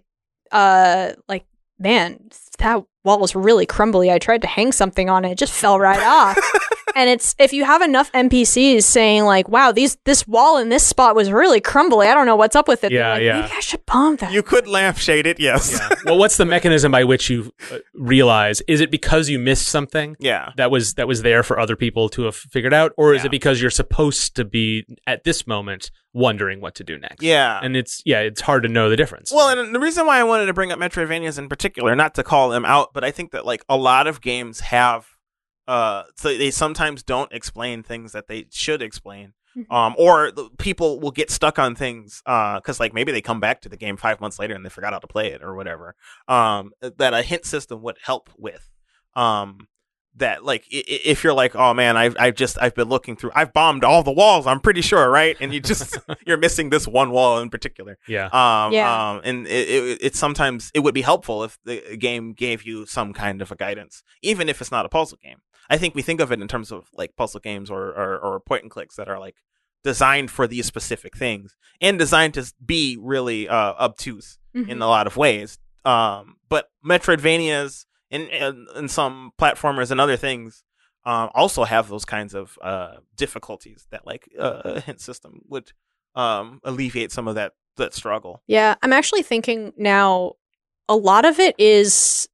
uh like, man, that wall was really crumbly. I tried to hang something on it, it just fell right off. And it's if you have enough N P Cs saying like, wow, these this wall in this spot was really crumbly. I don't know what's up with it. They're Yeah, like, yeah. maybe I should bomb that. You could lampshade it, yes. Yeah. Well, what's the mechanism by which you uh, realize? Is it because you missed something Yeah. that was that was there for other people to have figured out, or is Yeah. it because you're supposed to be at this moment wondering what to do next? Yeah. And it's yeah, it's hard to know the difference. Well, and the reason why I wanted to bring up Metroidvanias in particular, not to call them out, but I think that like a lot of games have, uh, so they sometimes don't explain things that they should explain, Mhm. um, or the people will get stuck on things, uh, because like maybe they come back to the game five months later and they forgot how to play it or whatever. Um, that a hint system would help with, um. That like i- i- if you're like, oh man, I've I've just I've been looking through, I've bombed all the walls, I'm pretty sure, right? And you just you're missing this one wall in particular. yeah. Um, Yeah. um, and it, it, it sometimes it would be helpful if the game gave you some kind of a guidance, even if it's not a puzzle game. I think we think of it in terms of like puzzle games or, or, or point and clicks that are like designed for these specific things and designed to be really uh, obtuse Mhm. in a lot of ways. Um, but Metroidvanias and, and, and some platformers and other things um, also have those kinds of uh, difficulties that like uh, a hint system would um, alleviate some of that that struggle. Yeah, I'm actually thinking now a lot of it is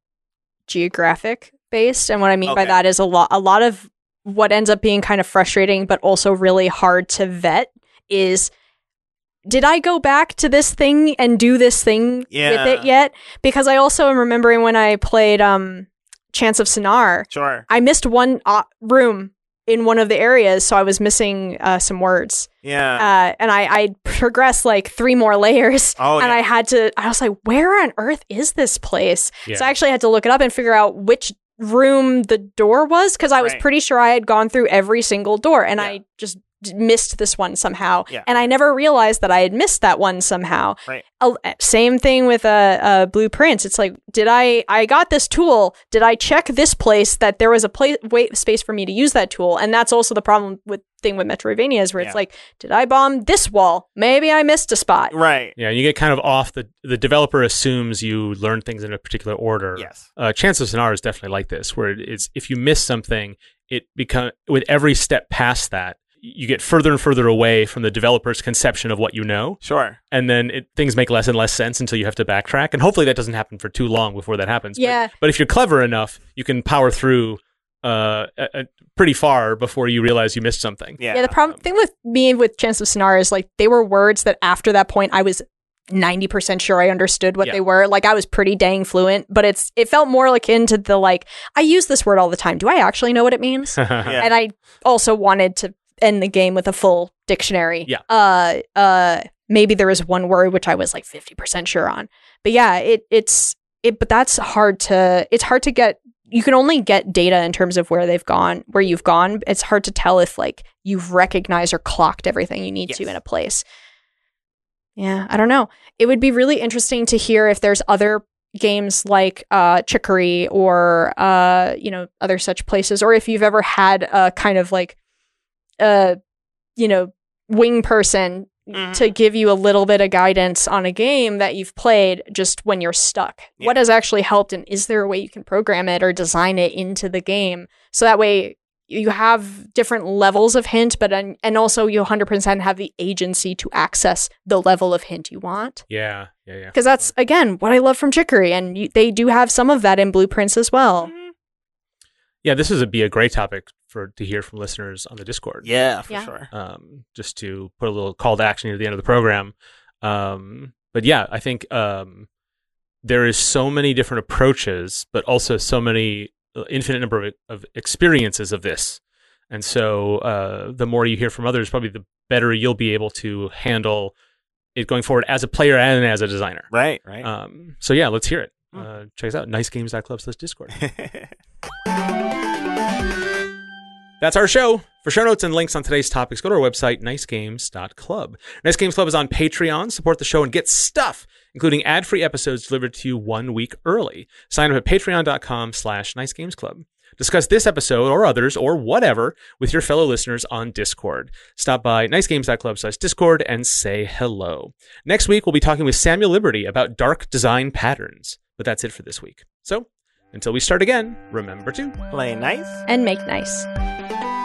geographic based, and what I mean by Okay. that is a lot a lot of what ends up being kind of frustrating but also really hard to vet is, did I go back to this thing and do this thing Yeah. with it yet? Because I also am remembering when I played um Chance of Sonar, Sure. I missed one uh, room in one of the areas, so I was missing uh, some words. Yeah. Uh, and I, I progressed like three more layers. Oh, and yeah. I had to, I was like, where on earth is this place? Yeah. So I actually had to look it up and figure out which room the door was, because I was Right. pretty sure I had gone through every single door, and Yeah. I just d- missed this one somehow. Yeah. And I never realized that I had missed that one somehow. Right. Uh, same thing with uh, uh, blueprints. It's like, did I, I got this tool, did I check this place that there was a place, wait, space for me to use that tool? And that's also the problem with thing with Metroidvanias, where Yeah. it's like, did I bomb this wall? Maybe I missed a spot. Right. Yeah, you get kind of off the the developer assumes you learn things in a particular order. Yes. Uh, Chance of Sonar is definitely like this, where it's if you miss something, it become with every step past that, you get further and further away from the developer's conception of what you know, Sure. and then it, things make less and less sense until you have to backtrack. And hopefully that doesn't happen for too long before that happens. But- Yeah. But, if you're clever enough, you can power through uh, a, a pretty far before you realize you missed something. Yeah. Yeah, the problem Um, thing with me with Chance of Sonar is like they were words that after that point I was ninety percent sure I understood what Yeah. they were. Like I was pretty dang fluent, but it's it felt more akin to the like, I use this word all the time. Do I actually know what it means? Yeah. And I also wanted to end the game with a full dictionary. Yeah. Uh uh maybe there was one word which I was like fifty percent sure on. But yeah, it it's it but that's hard to it's hard to get you can only get data in terms of where they've gone, where you've gone. It's hard to tell if like you've recognized or clocked everything you need Yes. to in a place. Yeah, I don't know. It would be really interesting to hear if there's other games like uh, Chicory or, uh, you know, other such places, or if you've ever had a kind of like, uh, you know, wing person Mhm. to give you a little bit of guidance on a game that you've played just when you're stuck. Yeah. What has actually helped, and is there a way you can program it or design it into the game so that way you have different levels of hint, but and and also you one hundred percent have the agency to access the level of hint you want. Yeah, yeah, yeah. Because that's, again, what I love from Chicory, and you, they do have some of that in Blueprints as well. Mhm. Yeah, this would be a great topic for to hear from listeners on the Discord. Yeah, for Yeah. sure. Um, just to put a little call to action near the end of the program. Um, but yeah, I think um, there is so many different approaches, but also so many uh, infinite number of, of experiences of this. And so uh, the more you hear from others, probably the better you'll be able to handle it going forward as a player and as a designer. Right, right. Um, so yeah, let's hear it. Hmm. Uh, check us out. nice games dot club slash discord. That's our show. For show notes and links on today's topics, go to our website, nice games dot club. Nice Games Club is on Patreon. Support the show and get stuff, including ad-free episodes delivered to you one week early. Sign up at patreon.com slash nicegamesclub. Discuss this episode or others or whatever with your fellow listeners on Discord. Stop by nice games dot club slash discord and say hello. Next week, we'll be talking with Samuel Liberty about dark design patterns. But that's it for this week. So, until we start again, remember to Play nice. And make nice.